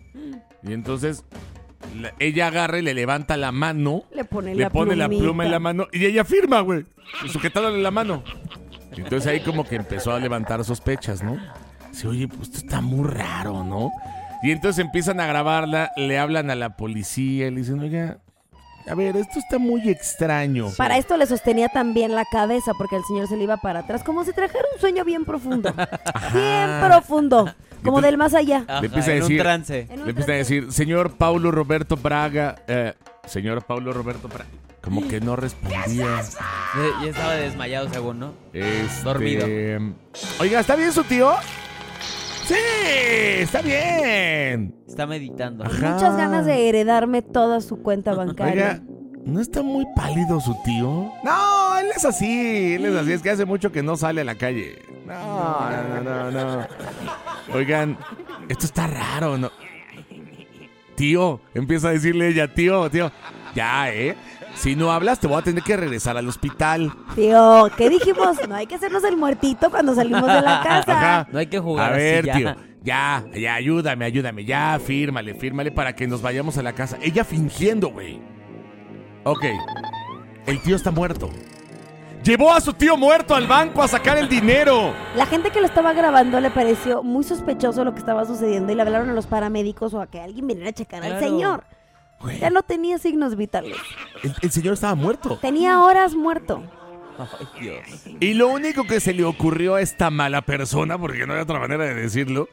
Y entonces la- ella agarra y le levanta la mano, Le pone le la pone la plumita. pluma en la mano y ella firma, güey, sujetándole la mano. Y entonces ahí como que empezó a levantar sospechas, ¿no? Dice, oye, pues esto está muy raro, ¿no? Y entonces empiezan a grabarla, le hablan a la policía y le dicen, oiga, a ver, esto está muy extraño. Para esto le sostenía también la cabeza porque el señor se le iba para atrás, como si trajera un sueño bien profundo. Bien profundo. Como Entonces- del más allá. Ajá, Le empieza a en decir- un trance. En un Le empiezan a trance. decir, señor Paulo Roberto Braga, eh, señor Paulo Roberto Braga. Como que no respondía. Ya ya estaba desmayado según, ¿no? Este, Dormido. Oiga, ¿está bien su tío? Sí, está bien. Está meditando. Ajá. Muchas ganas de heredarme toda su cuenta bancaria. Oiga, ¿No está muy pálido su tío? No, él es así, él es así, es que hace mucho que no sale a la calle. No, no, no, no, no. Oigan, esto está raro, ¿no? Tío, empieza a decirle ella, tío, tío, ya, ¿eh? Si no hablas, te voy a tener que regresar al hospital. Tío, ¿qué dijimos? No hay que hacernos el muertito cuando salimos de la casa. Ajá. No hay que jugar A ver, así, ya. tío, ya, ya, ayúdame, ayúdame, ya, fírmale, fírmale para que nos vayamos a la casa. Ella fingiendo, güey. Ok, el tío está muerto. Llevó a su tío muerto al banco a sacar el dinero. La gente que lo estaba grabando le pareció muy sospechoso lo que estaba sucediendo y le hablaron a los paramédicos o a que alguien viniera a checar al Claro. señor. Güey, Ya no tenía signos vitales. el, el señor estaba muerto. Tenía horas muerto. Ay, Dios. Y lo único que se le ocurrió a esta mala persona, porque no hay otra manera de decirlo,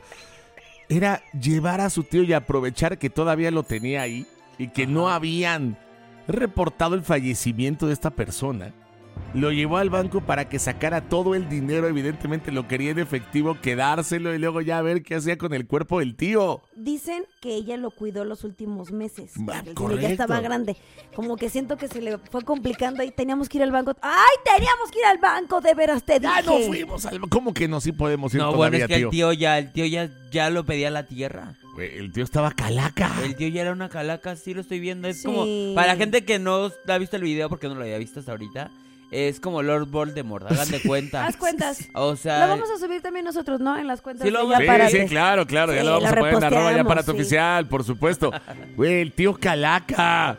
era llevar a su tío y aprovechar que todavía lo tenía ahí y que no habían reportado el fallecimiento de esta persona. Lo llevó al banco para que sacara todo el dinero, evidentemente lo quería en efectivo, quedárselo y luego ya ver qué hacía con el cuerpo del tío. Dicen que ella lo cuidó los últimos meses. Va, El tío correcto. ya estaba grande. Como que siento que se le fue complicando y teníamos que ir al banco. ¡Ay, teníamos que ir al banco! De veras te dije. Ya no fuimos al banco. ¿Cómo que no? Sí podemos ir No, bueno, todavía, es que tío. el tío ya, el tío ya, ya lo pedía a la tierra. Güey, el tío estaba calaca. El tío ya era una calaca, sí lo estoy viendo. Es Sí. como, para la gente que no ha visto el video porque no lo había visto hasta ahorita, es como Lord Voldemort, hagan de cuenta. Haz cuentas. O sea, Lo vamos a subir también nosotros, ¿no? En las cuentas Sí, lo de vamos- Ya Sí, Párate. sí, claro, claro, ya Sí, lo vamos lo a poner en arroba ya reposteamos, para tu sí. oficial, por supuesto. Güey, el tío Calaca.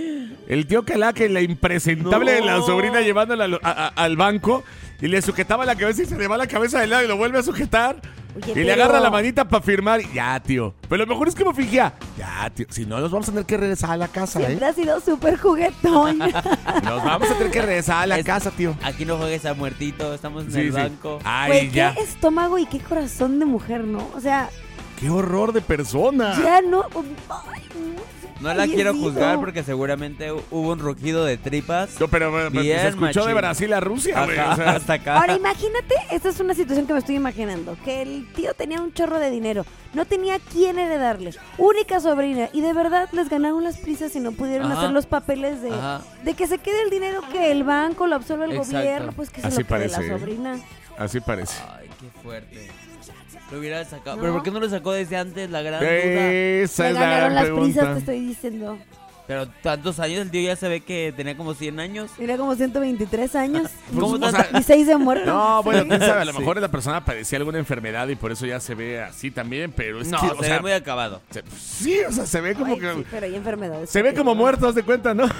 El tío Calaca y la impresentable de la No. sobrina llevándola al, a- a- al banco y le sujetaba la cabeza y se le va la cabeza de lado y lo vuelve a sujetar. Oye, y le pero- agarra la manita para firmar. y Ya, tío. Pero lo mejor es que me fingía. Ya, tío. Si no, nos vamos a tener que regresar a la casa, Siempre ¿eh? ha sido súper juguetón. Nos vamos a tener que regresar a la Es- casa, tío. aquí no juegues a muertito, estamos en Sí, el sí. banco. Ay, Güey, ya. qué estómago y qué corazón de mujer, ¿no? O sea, Qué horror de persona. ya no... Ay, no. No la quiero Fallecido. juzgar porque seguramente hubo un rugido de tripas. No, pero, pero, pero Bien, se escuchó de machín. Brasil a Rusia, güey. Ajá, O sea, hasta acá. Ahora imagínate, esta es una situación que me estoy imaginando, que el tío tenía un chorro de dinero, no tenía quién heredarle, única sobrina, y de verdad les ganaron las prisas y no pudieron Ajá. hacer los papeles de, Ajá. de que se quede el dinero que el banco lo absorbe el Exacto. gobierno, pues que se Así lo quede parece, la ¿eh? sobrina. así parece. Ay, qué fuerte. Lo hubiera sacado. No. ¿Pero por qué no lo sacó desde antes? La gran duda. Esa Le es la ganaron gran las pregunta. prisas, te estoy diciendo. Pero tantos años, el tío ya se ve que tenía como cien años. Mira como ciento veintitrés años. ¿Cómo o tanta- sea, Y seis de muerto. No, bueno, Sí. quién sabe, a lo Sí. mejor la persona padecía alguna enfermedad y por eso ya se ve así también, pero es No, que, se o ve sea, muy acabado. se- sí, o sea, se ve como Ay, que sí, pero hay enfermedades. se ve que- como muerto, haz de cuenta, ¿no?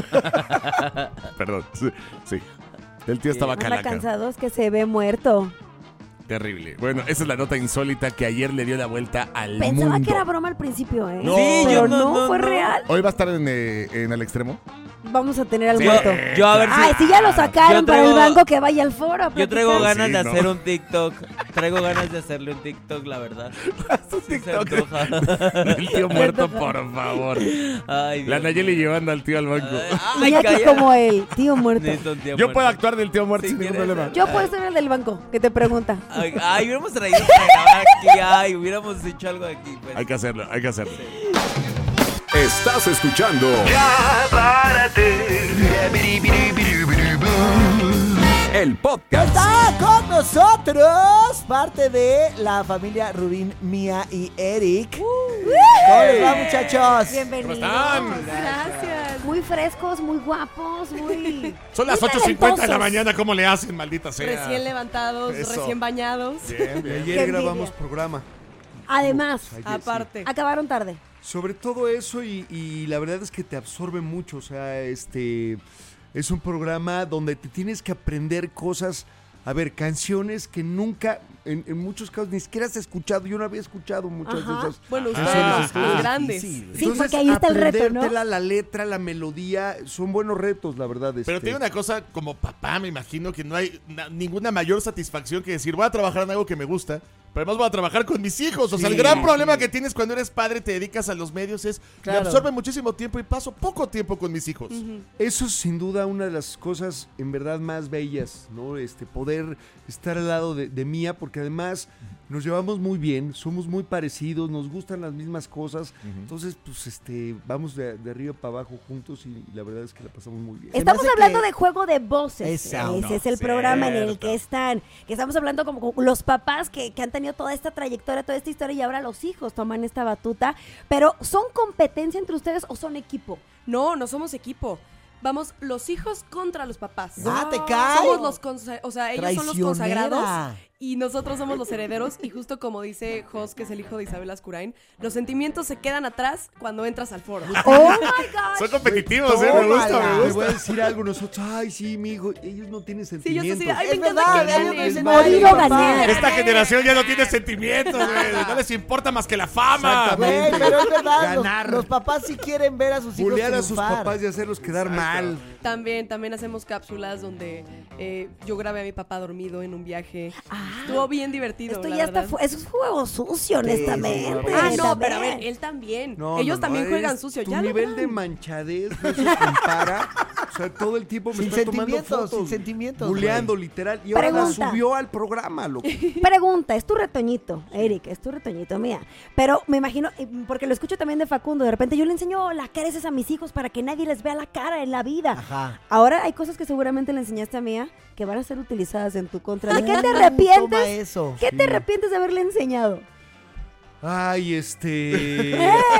Perdón, sí, sí. El tío estaba Anda calaca. cansado, es que se ve muerto. Terrible. Bueno, esa es la nota insólita que ayer le dio la vuelta al Pensaba mundo. que era broma al principio, ¿eh? No. Sí, pero yo no, no, no, fue no. real. Hoy va a estar en, eh, en el extremo. Vamos a tener al Sí. muerto. Yo a ver si... Ay, si ya lo sacaron Yo para el traigo- banco, que vaya al foro. a Yo traigo platicar. ganas Sí, de ¿no? hacer un TikTok. Traigo ganas de hacerle un TikTok, la verdad. Haz un Sí se TikTok antoja. del tío muerto, por favor. Ay, Dios La Nayeli mío. llevando al tío al banco. Ay, Mira que calla. como el tío muerto. Necesito un tío Yo muerto. puedo actuar del tío muerto Si sin ningún quieres, problema. Yo puedo ser el del banco, que te pregunta. Ay, ay, hubiéramos traído para grabar aquí. Ay, hubiéramos hecho algo aquí. Pues. Hay que hacerlo, hay que hacerlo. Estás escuchando el podcast. Está con nosotros parte de la familia Rubín, Mía y Eric. ¿Cómo les va, muchachos? Bienvenidos. ¿Cómo están? Gracias. Muy frescos, muy guapos, muy... Son las muy ocho cincuenta de la talentosos. mañana, ¿cómo le hacen, maldita sea? Recién levantados, Eso. recién bañados. Bien, bien. Qué Ayer grabamos envidia. programa. Además, Ayer, Aparte. acabaron tarde. sí. Sobre todo eso y, y la verdad es que te absorbe mucho. O sea, este es un programa donde te tienes que aprender cosas. A ver, canciones que nunca, en, en muchos casos, ni siquiera has escuchado. Yo no había escuchado muchas Ajá. de esas. Bueno, canciones. ustedes, los Entonces, grandes. Sí, entonces, porque ahí está el reto, ¿no? aprendértela, la letra, la melodía, son buenos retos, la verdad. Pero este. tiene una cosa, como papá, me imagino que no hay na- ninguna mayor satisfacción que decir, voy a trabajar en algo que me gusta, pero además voy a trabajar con mis hijos. O sea, el Sí, gran problema sí. que tienes cuando eres padre, te dedicas a los medios, es Claro. me absorbe muchísimo tiempo y paso poco tiempo con mis hijos. Eso es sin duda una de las cosas en verdad más bellas, ¿no? Este, poder estar al lado de, de Mía, porque porque además nos llevamos muy bien, somos muy parecidos, nos gustan las mismas cosas. Uh-huh. Entonces, pues, este, vamos de, de arriba para abajo juntos y, y la verdad es que la pasamos muy bien. Estamos hablando que... de Juego de Voces. Esa, Ese no, es el cierto. programa en el que están. Que estamos hablando como con los papás que, que han tenido toda esta trayectoria, toda esta historia y ahora los hijos toman esta batuta. Pero, ¿son competencia entre ustedes o son equipo? No, no somos equipo. Vamos los hijos contra los papás. ¡Ah, te cae! Somos los consa- o sea, ellos son los consagrados Traicionera. y nosotros somos los herederos. Y justo como dice Jos, que es el hijo de Isabel Ascurain, los sentimientos se quedan atrás cuando entras al foro. ¡Oh, my God! Son competitivos, ¿eh? Me gusta, me Te gusta. voy a decir algo, nosotros, ay, sí, mi hijo, ellos no tienen Sí, yo sentimientos. sé, sí, ay, me Es encanta verdad, que ellos no ganen. dicen Morir nada, o papá. ganar. Esta generación ya no tiene sentimientos, güey. No les importa más que la fama. Güey, pero es verdad, los, Ganar. los papás sí quieren ver a sus hijos Bulear a sus triunfar. papás y hacerlos quedar mal. También, también hacemos cápsulas donde eh, yo grabé a mi papá dormido en un viaje. Ah. Estuvo bien divertido, Esto la ya está, verdad. fu- eso es juego sucio, honestamente. Ah, no, También. pero a ver, él también. No, Ellos no, no, también es juegan sucio. Tu Ya lo nivel de verán. manchadez no se compara. O sea, todo el tiempo me Sin está tomando sentimientos, fotos. sin sentimientos, Buleando, güey. literal. Y ahora la Pregunta. subió al programa, loco. Pregunta, es tu retoñito, Eric, es tu retoñito, mía. Pero me imagino, eh, porque lo escucho también de Facundo, de repente yo le enseño la careces a mis hijos para que nadie les vea la cara en la vida. Ajá. Ahora hay cosas que seguramente le enseñaste a Mía que van a ser utilizadas en tu contra. ¿De qué te Uh, Toma arrepientes? eso. ¿Qué te arrepientes de haberle enseñado? Ay, este...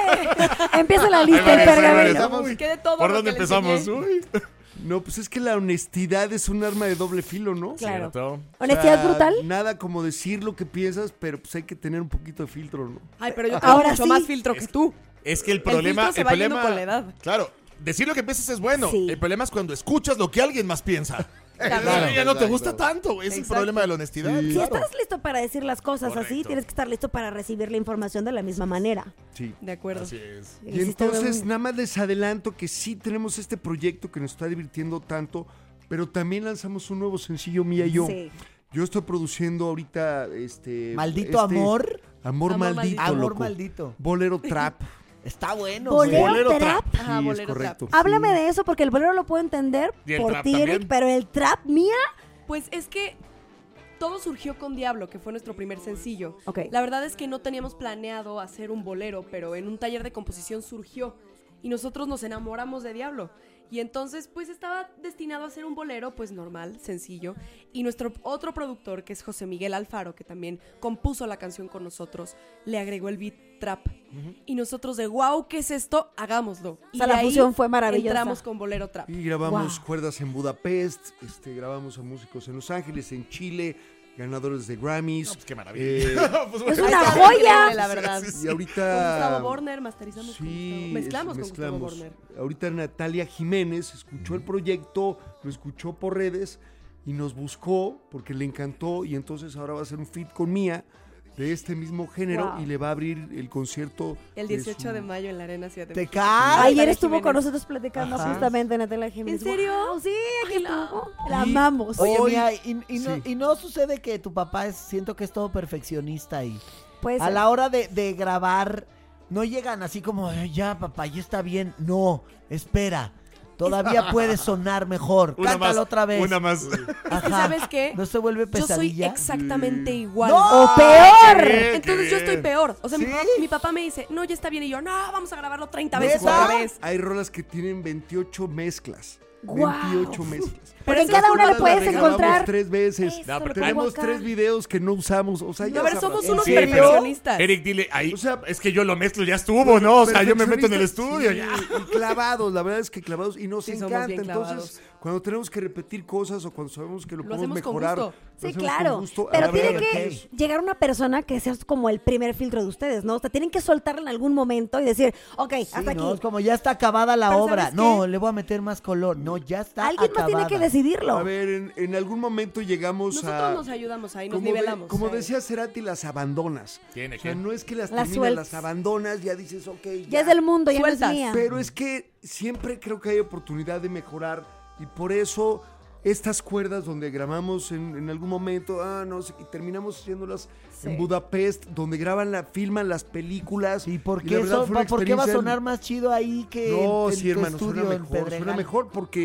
Empieza la lista, Ahí el va, ahí va, ahí pergamino. va. Uy, ¿qué de todo ¿Por lo dónde que le empezamos? enseñé? Uy. No, pues es que la honestidad es un arma de doble filo, ¿no? Claro. Cierto. ¿Honestidad O sea, brutal? Nada como decir lo que piensas, pero pues hay que tener un poquito de filtro, ¿no? Ay, pero yo tengo Ahora mucho sí. más filtro que tú. Es que el problema... filtro se el va yendo problema con la edad. Claro, decir lo que piensas es bueno. Sí. El problema es cuando escuchas lo que alguien más piensa. Claro. ya no te gusta tanto, güey. Es el Exacto. problema de la honestidad. Sí. Si claro. estás listo para decir las cosas así, Correcto. tienes que estar listo para recibir la información de la misma manera. Sí. De acuerdo. Así es. Y entonces nada más les adelanto que sí tenemos este proyecto que nos está divirtiendo tanto, pero también lanzamos un nuevo sencillo, Mía y yo. Sí. Yo estoy produciendo ahorita este... Maldito este- amor. Amor, Amor maldito, Amor loco. maldito. Bolero trap. Está bueno. Bolero, güey. Bolero trap. trap. Ajá, Sí, es bolero correcto. Háblame Sí. de eso porque el bolero lo puedo entender Y el por trap ti, también. Eric, pero el trap, Mía, Pues es que todo surgió con Diablo, que fue nuestro primer sencillo. Ok. La verdad es que no teníamos planeado hacer un bolero, pero en un taller de composición surgió y nosotros nos enamoramos de Diablo. Y entonces pues estaba destinado a ser un bolero pues normal, sencillo. Y nuestro otro productor, que es José Miguel Alfaro, que también compuso la canción con nosotros, le agregó el beat trap. Y nosotros de wow, ¿qué es esto? Hagámoslo. Y O sea, de la ahí fusión fue maravillosa. entramos con bolero trap. Y grabamos Wow. cuerdas en Budapest, este, grabamos a músicos en Los Ángeles, en Chile, ganadores de Grammys. No, pues qué maravilla. Eh, Pues, es bueno. una Está joya. increíble, la verdad. Sí, sí, y sí. ahorita... Con Gustavo Borner, masterizamos con Sí, Gustavo. Mezclamos, es- con Gustavo mezclamos. Borner. Ahorita Natalia Jiménez escuchó el proyecto, lo escuchó por redes y nos buscó porque le encantó y entonces ahora va a hacer un feat con Mía de este mismo género Wow. y le va a abrir el concierto. El de dieciocho su- de mayo en la Arena Ciudad de Te México. cae. ayer Natalia estuvo con Jiménez. nosotros platicando Ajá. justamente Natalia Jiménez. ¿En serio? Wow, sí, aquí Ay, la estuvo. amo. La Y- amamos. Oye, Hoy- mira, y, y no, sí. y no sucede que tu papá es, siento que es todo perfeccionista y Pues, a la hora de, de grabar no llegan así como, "Ay, ya papá, ya está bien. No, espera, todavía puede sonar mejor. Una Cántalo más, otra vez. Una más. Ajá. ¿Sabes qué? ¿No se vuelve Yo soy pesadilla? exactamente igual. ¡No! ¡O peor! Bien, Entonces qué yo estoy bien. peor. O sea, mi, ¿Sí? papá, mi papá me dice, no, ya está bien. Y yo, no, vamos a grabarlo treinta veces ¿Neta? otra vez. Hay rolas que tienen veintiocho mezclas. Guau. veintiocho mezclas. Porque en Esas cada una le rolas puedes las grabamos encontrar. tres veces. Eso, No, pero lo Tenemos pongo acá. tres videos que no usamos. O sea, No, ya a ver, sabrás. somos ¿En unos serio? perfeccionistas. Eric, dile, ahí, O sea, es que yo lo mezclo, ya estuvo, ¿no? O sea, yo me meto en el estudio, Sí, ya. y clavados, la verdad es que clavados y nos Sí, somos encanta. bien Entonces, clavados. cuando tenemos que repetir cosas o cuando sabemos que lo, Lo podemos hacemos con mejorar, gusto. lo Sí, hacemos claro. con gusto. Pero La tiene verdad que es- llegar una persona que sea como el primer filtro de ustedes, ¿no? O sea, tienen que soltarla en algún momento y decir, ok, Sí, hasta no, aquí. es como ya está acabada la Pero obra. ¿sabes qué? No, le voy a meter más color. No, ya está Alguien más tiene acabada. que decidirlo. A ver, en, en algún momento llegamos Nosotros a... nos ayudamos ahí, nos como de- nivelamos. como Sí. decía Cerati, las abandonas. Tiene O sea, que. no es que las Las terminas, sueltas. las abandonas, ya dices, ok, ya. Ya es del mundo, ya no Sueltas. es mía. Pero es que siempre creo que hay oportunidad de mejorar y por eso estas cuerdas donde grabamos en, en algún momento, ah, no sé, y terminamos haciéndolas Sí. en Budapest, donde graban la, filman las películas. ¿Y por la qué, verdad eso- fue una ¿por qué va a experiencia- sonar más chido ahí que No, en, en sí, tu hermano, suena estudio en mejor, suena Pedregal? mejor porque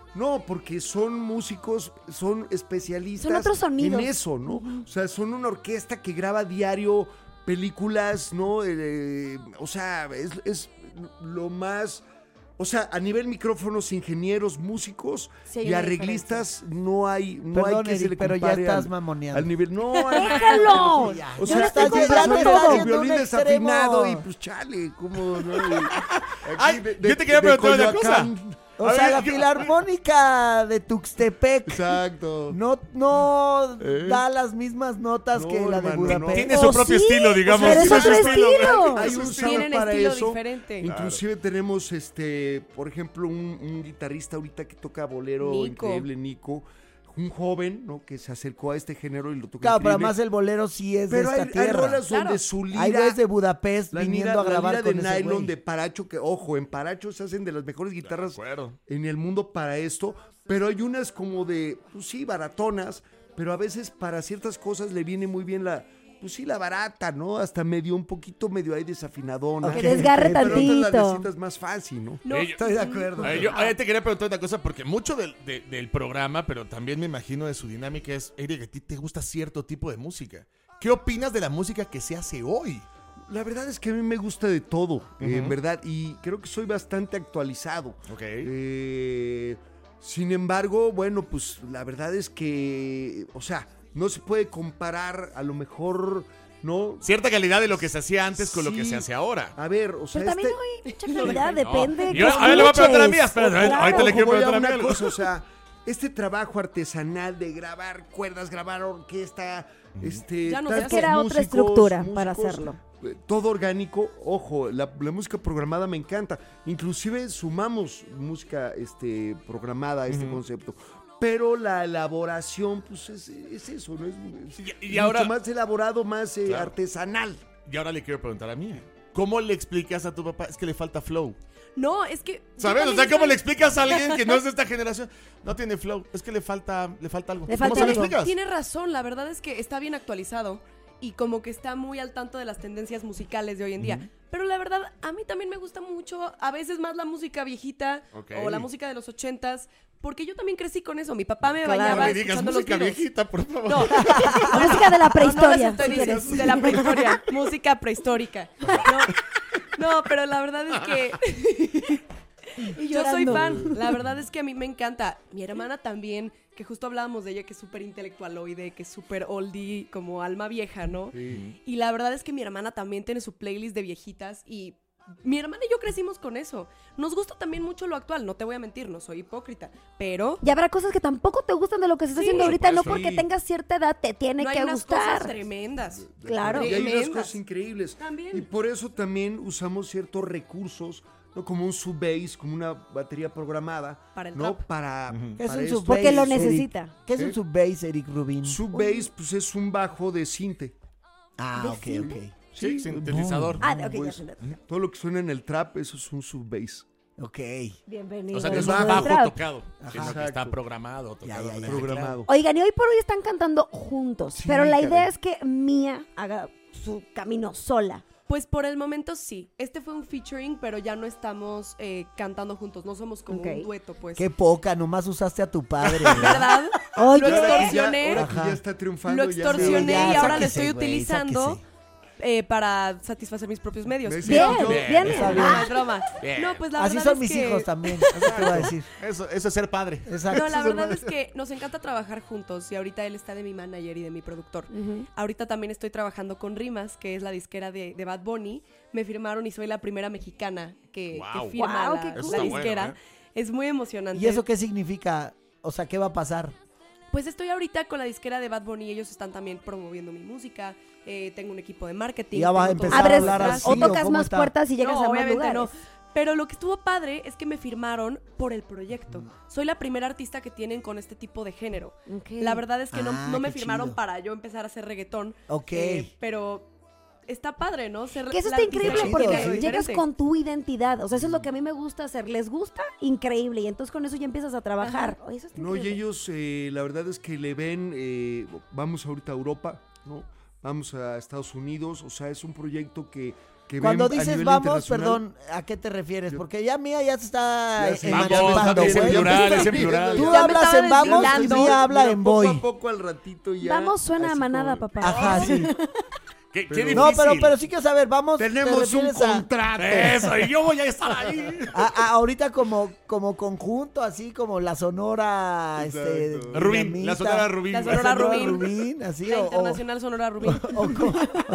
No, porque son músicos, son especialistas Son otros sonidos. en eso, ¿no? O sea, son una orquesta que graba diario películas, ¿no? Eh, o sea, es, es lo más... O sea, a nivel micrófonos, ingenieros, músicos Sí, hay y una arreglistas no hay, no Perdón, hay que se Eric, le pero ya compare estás al, mamoneando. al nivel. No, hay- ¡Déjalo! O Ya sea, estás estás llegando llegando todo con un violín extremo. desafinado y pues chale, ¿cómo no? Y aquí Ay, yo te quería preguntar una cosa. Coyoacán. O A sea, ver, la yo- Filarmónica de Tuxtepec Exacto. no, no ¿Eh? da las mismas notas No, que la de hermano, Budapest. no. Tiene ¿O su propio sí? estilo, digamos. Pero es Tiene otro su estilo. Hay un sound Tienen para estilo eso. diferente. Inclusive tenemos, este, por ejemplo, un, un guitarrista ahorita que toca bolero Nico. increíble, Nico. Un joven, ¿no? Que se acercó a este género y lo toca Claro, pero increíble. además el bolero sí es Pero de hay, esta hay tierra. rolas donde Claro. su lira... Hay güeyes de Budapest La viniendo lira, a grabar la lira de con ese nylon güey. de Paracho, que ojo, en Paracho se hacen de las mejores guitarras acuerdo. en el mundo para esto, pero hay unas como de, pues sí, baratonas, pero a veces para ciertas cosas le viene muy bien la, pues sí, la barata, ¿no? Hasta medio, un poquito medio ahí desafinadona. Que desgarre Pero otras las tantito. necesitas más fácil, ¿no? No, Ellos- Estoy de acuerdo. Ay, yo ay, te quería preguntar una cosa, porque mucho del, de- del programa, pero también me imagino de su dinámica es, Eric, a ti te gusta cierto tipo de música. ¿Qué opinas de la música que se hace hoy? La verdad es que a mí me gusta de todo, eh, Ujú. en verdad, y creo que soy bastante actualizado. Ok. Eh, sin embargo, bueno, pues la verdad es que, o sea, no se puede comparar a lo mejor, ¿no? Cierta calidad de lo que se hacía antes con lo que Sí. se hace ahora. A ver, o sea, Pero también este... no hay mucha calidad, depende. de Yo- qué ahora le voy a preguntar a mí, escuches. espérate, ahorita- Claro. ahorita le quiero Ojo, voy a preguntar a una mí algo. cosa, o sea, este trabajo artesanal de grabar cuerdas, grabar orquesta, este... Ya no se tantos hace. Que era otra músicos, estructura para músicos, hacerlo. eh, Todo orgánico, ojo, la, la música programada me encanta. Inclusive sumamos música este, programada a este Ujú. concepto. Pero la elaboración, pues es, es eso, ¿no? Es, es Y- y mucho ahora- más elaborado, más eh, Claro. artesanal. Y ahora le quiero preguntar a mí. ¿Cómo le explicas a tu papá? Es que le falta flow. no, es que... yo ¿Sabes? O también sea, ¿cómo estoy- le explicas a alguien que no es de esta generación? No tiene flow. Es que le falta, le falta algo. Le ¿Cómo falta se lo algo. explicas? Tiene razón, la verdad es que está bien actualizado y como que está muy al tanto de las tendencias musicales de hoy en día. Pero la verdad, a mí también me gusta mucho, a veces más la música viejita Ok. o la música de los ochentas, porque yo también crecí con eso. Mi papá me Claro. No bañaba me digas escuchando música los Beatles. viejita, por favor. No, La música de la no, no prehistoria. las estoy si diciendo, quieres. de la prehistoria, música prehistórica. No, no, pero la verdad es que Y yo soy llorando. fan. La verdad es que a mí me encanta. Mi hermana también, que justo hablábamos de ella, que es súper intelectualoide, que es súper oldie, como alma vieja, ¿no? Y la verdad es que mi hermana también tiene su playlist de viejitas y mi hermana y yo crecimos con eso. Nos gusta también mucho lo actual, no te voy a mentir, no soy hipócrita, pero Y habrá cosas que tampoco te gustan de lo que se está Sí, haciendo ahorita, no sí. porque tengas cierta edad te tiene no hay que unas cosas gustar. tremendas. Claro. Y hay unas Tremendas. cosas increíbles. También. Y por eso también usamos ciertos recursos, ¿no? Como un sub-bass, como una batería programada. Para el ¿no? trap. Para, ¿Qué es para un esto. sub Porque lo bass, Eric? necesita. ¿Qué es un ¿Eh? sub-bass, Eric Rubin? Sub-bass, pues es un bajo de cinte. Ah, ¿De ok, cinte? ok. Sí, sintetizador. Ah, ok, ya Pues, entendí. todo lo que suena en el trap, eso es un sub-bass. Ok. Bienvenido. O sea, que al es un mundo bajo del trap. tocado. Ajá. Sino que está Exacto. programado, tocado. Ya, ya, de ya. manera Programado. Oigan, y hoy por hoy están cantando juntos, Sí, pero la caray. idea es que Mía haga su camino sola. Pues por el momento sí. Este fue un featuring, pero ya no estamos eh, cantando juntos. No somos como Ok. un dueto, pues. Qué poca, nomás usaste a tu padre. ¿verdad? ¿Verdad? Oye, Lo Ahora que ya- extorsioné. ahora que Ajá. ya está triunfando. Lo ya se- extorsioné Ya, y ahora lo sáquese, estoy güey, utilizando sáquese. eh, para satisfacer mis propios medios. ¿Ves? bien, Yo- bien. Está bien. Ah, es broma. Bien. No, pues la Así verdad son es mis que... hijos también. Eso te voy a decir. Eso, eso es ser padre. Exacto. No, la verdad es que nos encanta trabajar juntos y ahorita él está de mi manager y de mi productor. Ujú. Ahorita también estoy trabajando con Rimas, que es la disquera de, de Bad Bunny. Me firmaron y soy la primera mexicana que, Wow. que firma Wow, la, qué la cool. Eso está disquera. bueno, Es muy emocionante. ¿Y eso qué significa? O sea, ¿qué va a pasar? Pues estoy ahorita con la disquera de Bad Bunny. Ellos están también promoviendo mi música. Eh, tengo un equipo de marketing. Y ya vas a tengo todo empezar a detrás. hablar Abres así, o ¿o tocas cómo más está? puertas y llegas No, a más obviamente lugares. no. Pero lo que estuvo padre es que me firmaron por el proyecto. Soy la primera artista que tienen con este tipo de género. Ok. La verdad es que no, Ah, no me qué firmaron chido. para yo empezar a hacer reggaetón. Ok. eh, pero está padre, ¿no? Ser Que eso la está artista increíble chido, porque sí. llegas diferente. con tu identidad. O sea, eso es lo que a mí me gusta hacer. ¿Les gusta? Increíble. Y entonces con eso ya empiezas a trabajar. Oye, eso está No, y increíble. ellos, eh, la verdad es que le ven, eh, vamos ahorita a Europa, ¿no? Vamos a Estados Unidos, o sea, es un proyecto que, que Cuando ven a dices nivel vamos, internacional. perdón, ¿a qué te refieres? Porque ya Mía ya se está Ya se- emancipando, Vamos, es en güey. plural, es en plural. Tú Ya me hablas estaba en vamos y deslindando. Mía habla Mira, en poco voy. a poco al ratito ya. Vamos suena a así manada, como- papá. Ajá, sí. ¿Qué, qué Pero- difícil. No, pero, pero sí quiero saber, vamos. ¿te Tenemos un refieres a- contrato. Eso, y yo voy a estar ahí. a- a- ahorita como, como conjunto, así como la Sonora, este, Exacto. Rubín, Dinamita. la Sonora Rubín. La Sonora Rubín. Rubín, así La o, o- Internacional Sonora Rubín. o como-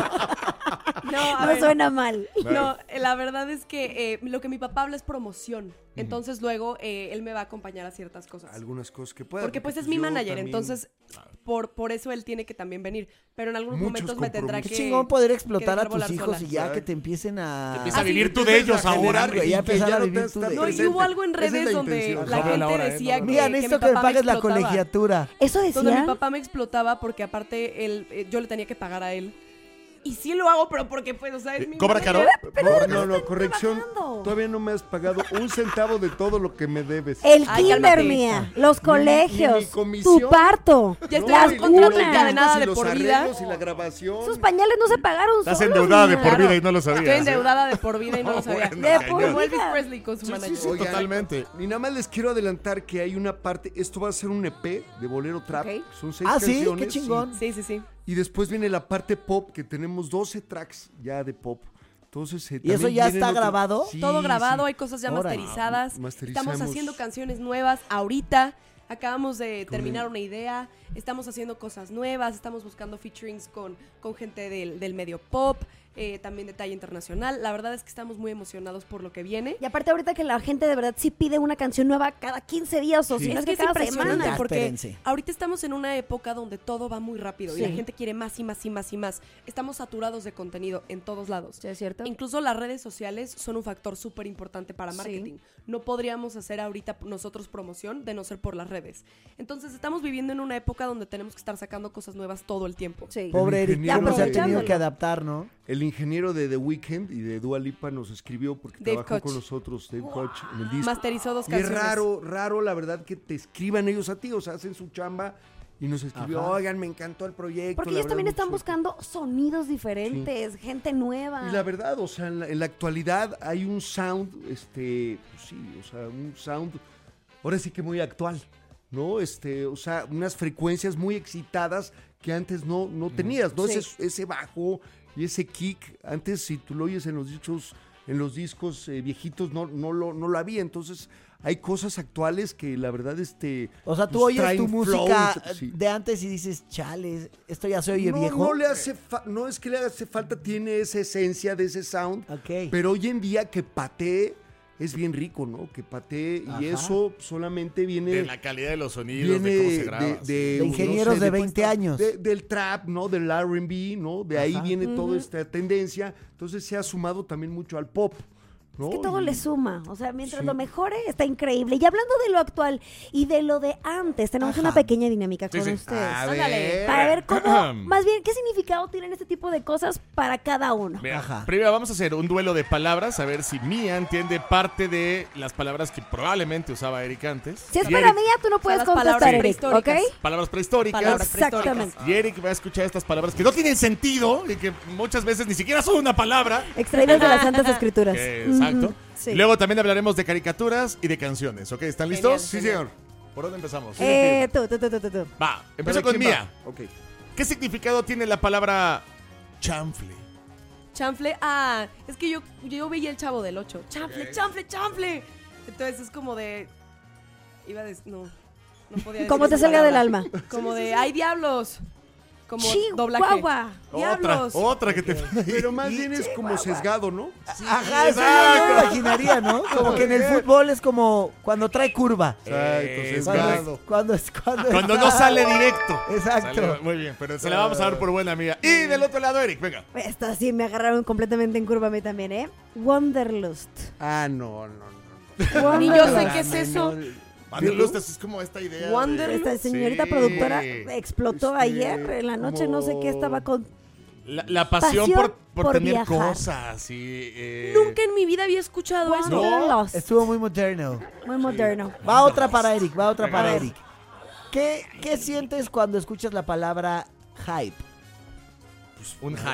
No, a No ver. suena mal. No, eh, la verdad es que eh, lo que mi papá habla es promoción. Entonces luego eh, él me va a acompañar a ciertas cosas. Algunas cosas que pueda. Porque pues es mi yo manager, también- entonces por, por eso él tiene que también venir. Pero en algunos Muchos momentos me tendrá Qué que... chingón poder explotar que a dejar tus volar hijos sola. y ya que te empiecen a... Empieza a Ah, sí, vivir tú empiezas de ellos a ahora. generar, güey, ya y que empezar a no vivir te tú estás de- No, y presente. hubo algo en Esa es redes la donde intención. la Ajá, gente Laura, ¿eh? decía No, no, que, Mira, que mi necesito que papá me me pagues la explotaba. colegiatura. Eso Donde mi decían. papá me explotaba porque aparte él, eh, yo le tenía que pagar a él. Y sí lo hago, pero porque pues, o sea, es mi ¿Cobra caro? manager. No, no, corrección. trabajando. Todavía no me has pagado un centavo de todo lo que me debes. El Ay, kinder, cálmate. mía. Los Ni- colegios. ni mi comisión. Tu parto. Ya No, estoy las y con contrato cunas. encadenada y de los por vida. arreglos y la grabación. Esos pañales no se pagaron Estás solos, endeudada de mía. por vida y no lo sabías. Estoy ¿eh? endeudada de por vida y no lo No, sabía. bueno, De cañón. por Como Elvis vida. Presley con su Sí, manager. sí, sí, Oigan, totalmente. Y nada más les quiero adelantar que hay una parte, esto va a ser un E P de Bolero Trap, Ok. son seis Ah, sí, canciones. qué chingón. Sí, sí, sí. Y después viene la parte pop, que tenemos doce tracks ya de pop. Entonces, eh, ¿Y eso también ya vienen está otros- grabado? Sí, Todo grabado, sí. hay cosas ya Órale. masterizadas. Ah, masterizamos. Estamos haciendo canciones nuevas ahorita. Acabamos de terminar una idea. Estamos haciendo cosas nuevas. Estamos buscando featurings con, con gente del, del medio pop. eh, también de talla internacional. La verdad es que estamos muy emocionados por lo que viene. Y aparte ahorita que la gente de verdad sí pide una canción nueva cada quince días o si no es Es que que es cada impresionante semana. Ya, porque espérense. ahorita estamos en una época donde todo va muy rápido y la Sí. gente quiere más y más y más y más. Estamos saturados de contenido en todos lados. ¿Sí es cierto? Incluso las redes sociales son un factor súper importante para Sí. marketing. No podríamos hacer ahorita nosotros promoción de no ser por las redes. Entonces estamos viviendo en una época donde tenemos que estar sacando cosas nuevas todo el tiempo. Sí. Pobre Eric, ingeniero cómo se ha tenido aprovechándolo. que adaptar, ¿no? El ingeniero de The Weeknd y de Dua Lipa nos escribió porque Dave trabajó Koch. con nosotros, Dave Koch, en el disco. Masterizó dos Y es canciones. raro, raro la verdad que te escriban ellos a ti, o sea, hacen su chamba y nos escribió, Ajá. oigan, me encantó el proyecto. Porque la ellos verdad, también mucho están suerte". buscando sonidos diferentes, gente nueva. Y la verdad, o sea, en la, en la actualidad hay un sound, este, pues sí, o sea, un sound, ahora sí que muy actual, ¿no? Este, o sea, unas frecuencias muy excitadas que antes no, no tenías, ¿no? Sí. Ese, ese bajo y ese kick, antes si tú lo oyes en los discos, en los discos eh, viejitos no, no, lo, no lo había, entonces hay cosas actuales que la verdad, este... O sea, tú pues, oyes traen tu flow, música sí. de antes y dices, chales, esto ya se oye no, viejo. No le hace fa- no es que le hace falta, tiene esa esencia de ese sound, Ok. pero hoy en día que patee es bien rico, ¿no? Que patee Ajá. y eso solamente viene De la calidad de los sonidos, viene de cómo se graba. de, sí. de, De ingenieros de veinte años. de- del trap, ¿no? Del R and B, ¿no? De ahí Ajá. viene toda esta tendencia. Entonces se ha sumado también mucho al pop, ¿no? Es que todo Y- le suma, o sea, mientras Sí. lo mejore está increíble. Y hablando de lo actual y de lo de antes, tenemos Ajá. una pequeña dinámica Sí, con sí. ustedes. A Ándale. ver. Para ver cómo, más bien, qué significado tienen este tipo de cosas para cada uno. Mira, Ajá. primero vamos a hacer un duelo de palabras, a ver si Mía entiende parte de las palabras que probablemente usaba Eric antes. Si es Y para Eric, mí, ya tú no puedes las contestar, palabras Eric, ¿ok? prehistóricas. palabras prehistóricas. Palabras Exactamente. Y Eric va a escuchar estas palabras que no tienen sentido y que muchas veces ni siquiera son una palabra. Extraídas de las Santas Escrituras. Que- exacto. Ujú, sí. Y luego también hablaremos de caricaturas y de canciones, ¿ok? ¿Están Genial, listos? genial. señor. ¿Por dónde empezamos? Eh, tú, tú, tú, tú, tú, tú. Va, empiezo ¿Pero con quién va? Mía. Ok. ¿Qué significado tiene la palabra chanfle? Chanfle, ah, es que yo, yo veía el Chavo del ocho. Chanfle, chanfle, chanfle. Entonces es como de... Iba a decir... No, no podía decir Como te esa salga del palabra. alma. Como de... ¡Ay, diablos! Como Chihuahua. doblaje. Otra, ¡Diablos! otra que te... Pero más bien es como sesgado, ¿no? Ajá, eso yo me imaginaría, ¿no? Como que en el fútbol es como cuando trae curva. Exacto, Eh, sesgado. Cuando es cuando, Cuando no sale directo. Exacto. Sale- muy bien, pero se la vamos a dar por buena amiga. Y del otro lado, Eric, venga. Esta sí me agarraron completamente en curva a mí también, ¿eh? Wanderlust. Ah, no, no, no. Ni yo sé qué es eso. Wanderlust es como esta idea. de- Wanderlust. Esta señorita Sí. productora explotó Este, ayer en la noche, no sé qué estaba con... La, la pasión, Pasión por, por, por tener viajar. cosas. Y, eh, Nunca en mi vida había escuchado eso. Wanderlust. Estuvo muy moderno. Muy moderno. Va otra para Eric, va otra para Venga. Eric. ¿Qué, ¿Qué sientes cuando escuchas la palabra hype? pues, un hype.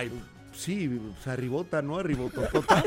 Sí, pues arribota, ¿no? Arribototota.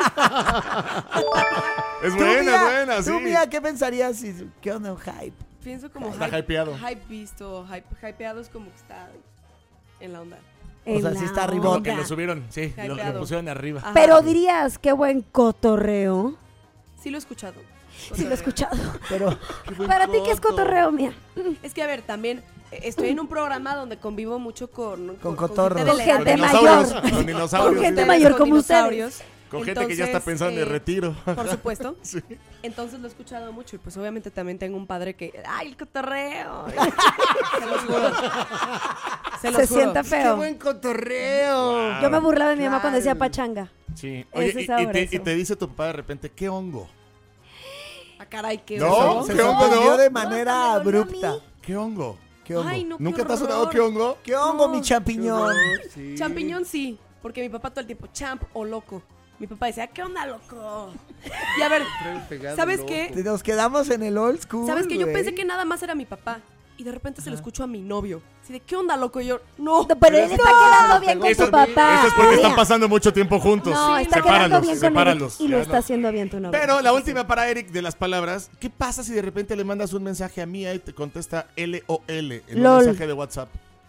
Es Tú, buena, Mía, buena, sí. Tú, Mía, ¿qué pensarías si... ¿Qué onda un hype? Pienso como Está hype, hypeado. hype visto, hype, hypeado es como que está en la onda. O sea, En sí la está Como ribota. que lo subieron, sí, lo, lo Hypeado. pusieron arriba. Ajá. Pero dirías, qué buen cotorreo. Sí lo he escuchado. Sí, lo he escuchado. Pero Para ti, ¿qué es cotorreo, Mía? Es que, a ver, también eh, estoy en un programa donde convivo mucho con... Con cotorros. gente de Con la edad gente de mayor. Dinosaurios, con dinosaurios. Con gente sí. mayor con como ustedes. dinosaurios. Con gente que ya está Entonces, pensando en eh, el retiro. Por supuesto. Sí. Entonces lo he escuchado mucho y pues obviamente también tengo un padre que... ¡Ay, el cotorreo! Se los juro. Se los Se juro. sienta ¡Qué feo. buen cotorreo! Yo me burlaba de mi mamá Claro. cuando decía pachanga. Sí. Ese Oye, es y, y ahora te, eso. y te dice tu papá de repente, ¿qué hongo? Ah, caray, qué No, oso. Se ¿Qué onda, sorprendió no? de manera No, me dolió a abrupta. mí. ¿Qué hongo? ¿Qué hongo? Ay, no, qué ¿Nunca te has horror. sonado qué hongo? ¿Qué hongo, No. mi champiñón? Sí. Champiñón sí, porque mi papá todo el tiempo, champ o loco. Mi papá decía, ¿qué onda, loco? Y a ver, Trae pegado ¿sabes loco. qué? Nos quedamos en el old school, ¿Sabes qué? Yo güey. pensé que nada más era mi papá. Y de repente se lo escucho a mi novio. Así de, ¿qué onda, loco? Y yo, no. No, pero él está quedando bien con Eso, tu papá. eso es porque están Mía. pasando mucho tiempo juntos. No, está quedando sepáralos, bien con sepáralos. Eric y lo Ya está no. haciendo bien tu novio. Pero la última para Eric de las palabras. ¿Qué pasa si de repente le mandas un mensaje a Mía y te contesta L O L en Lol. un mensaje de WhatsApp?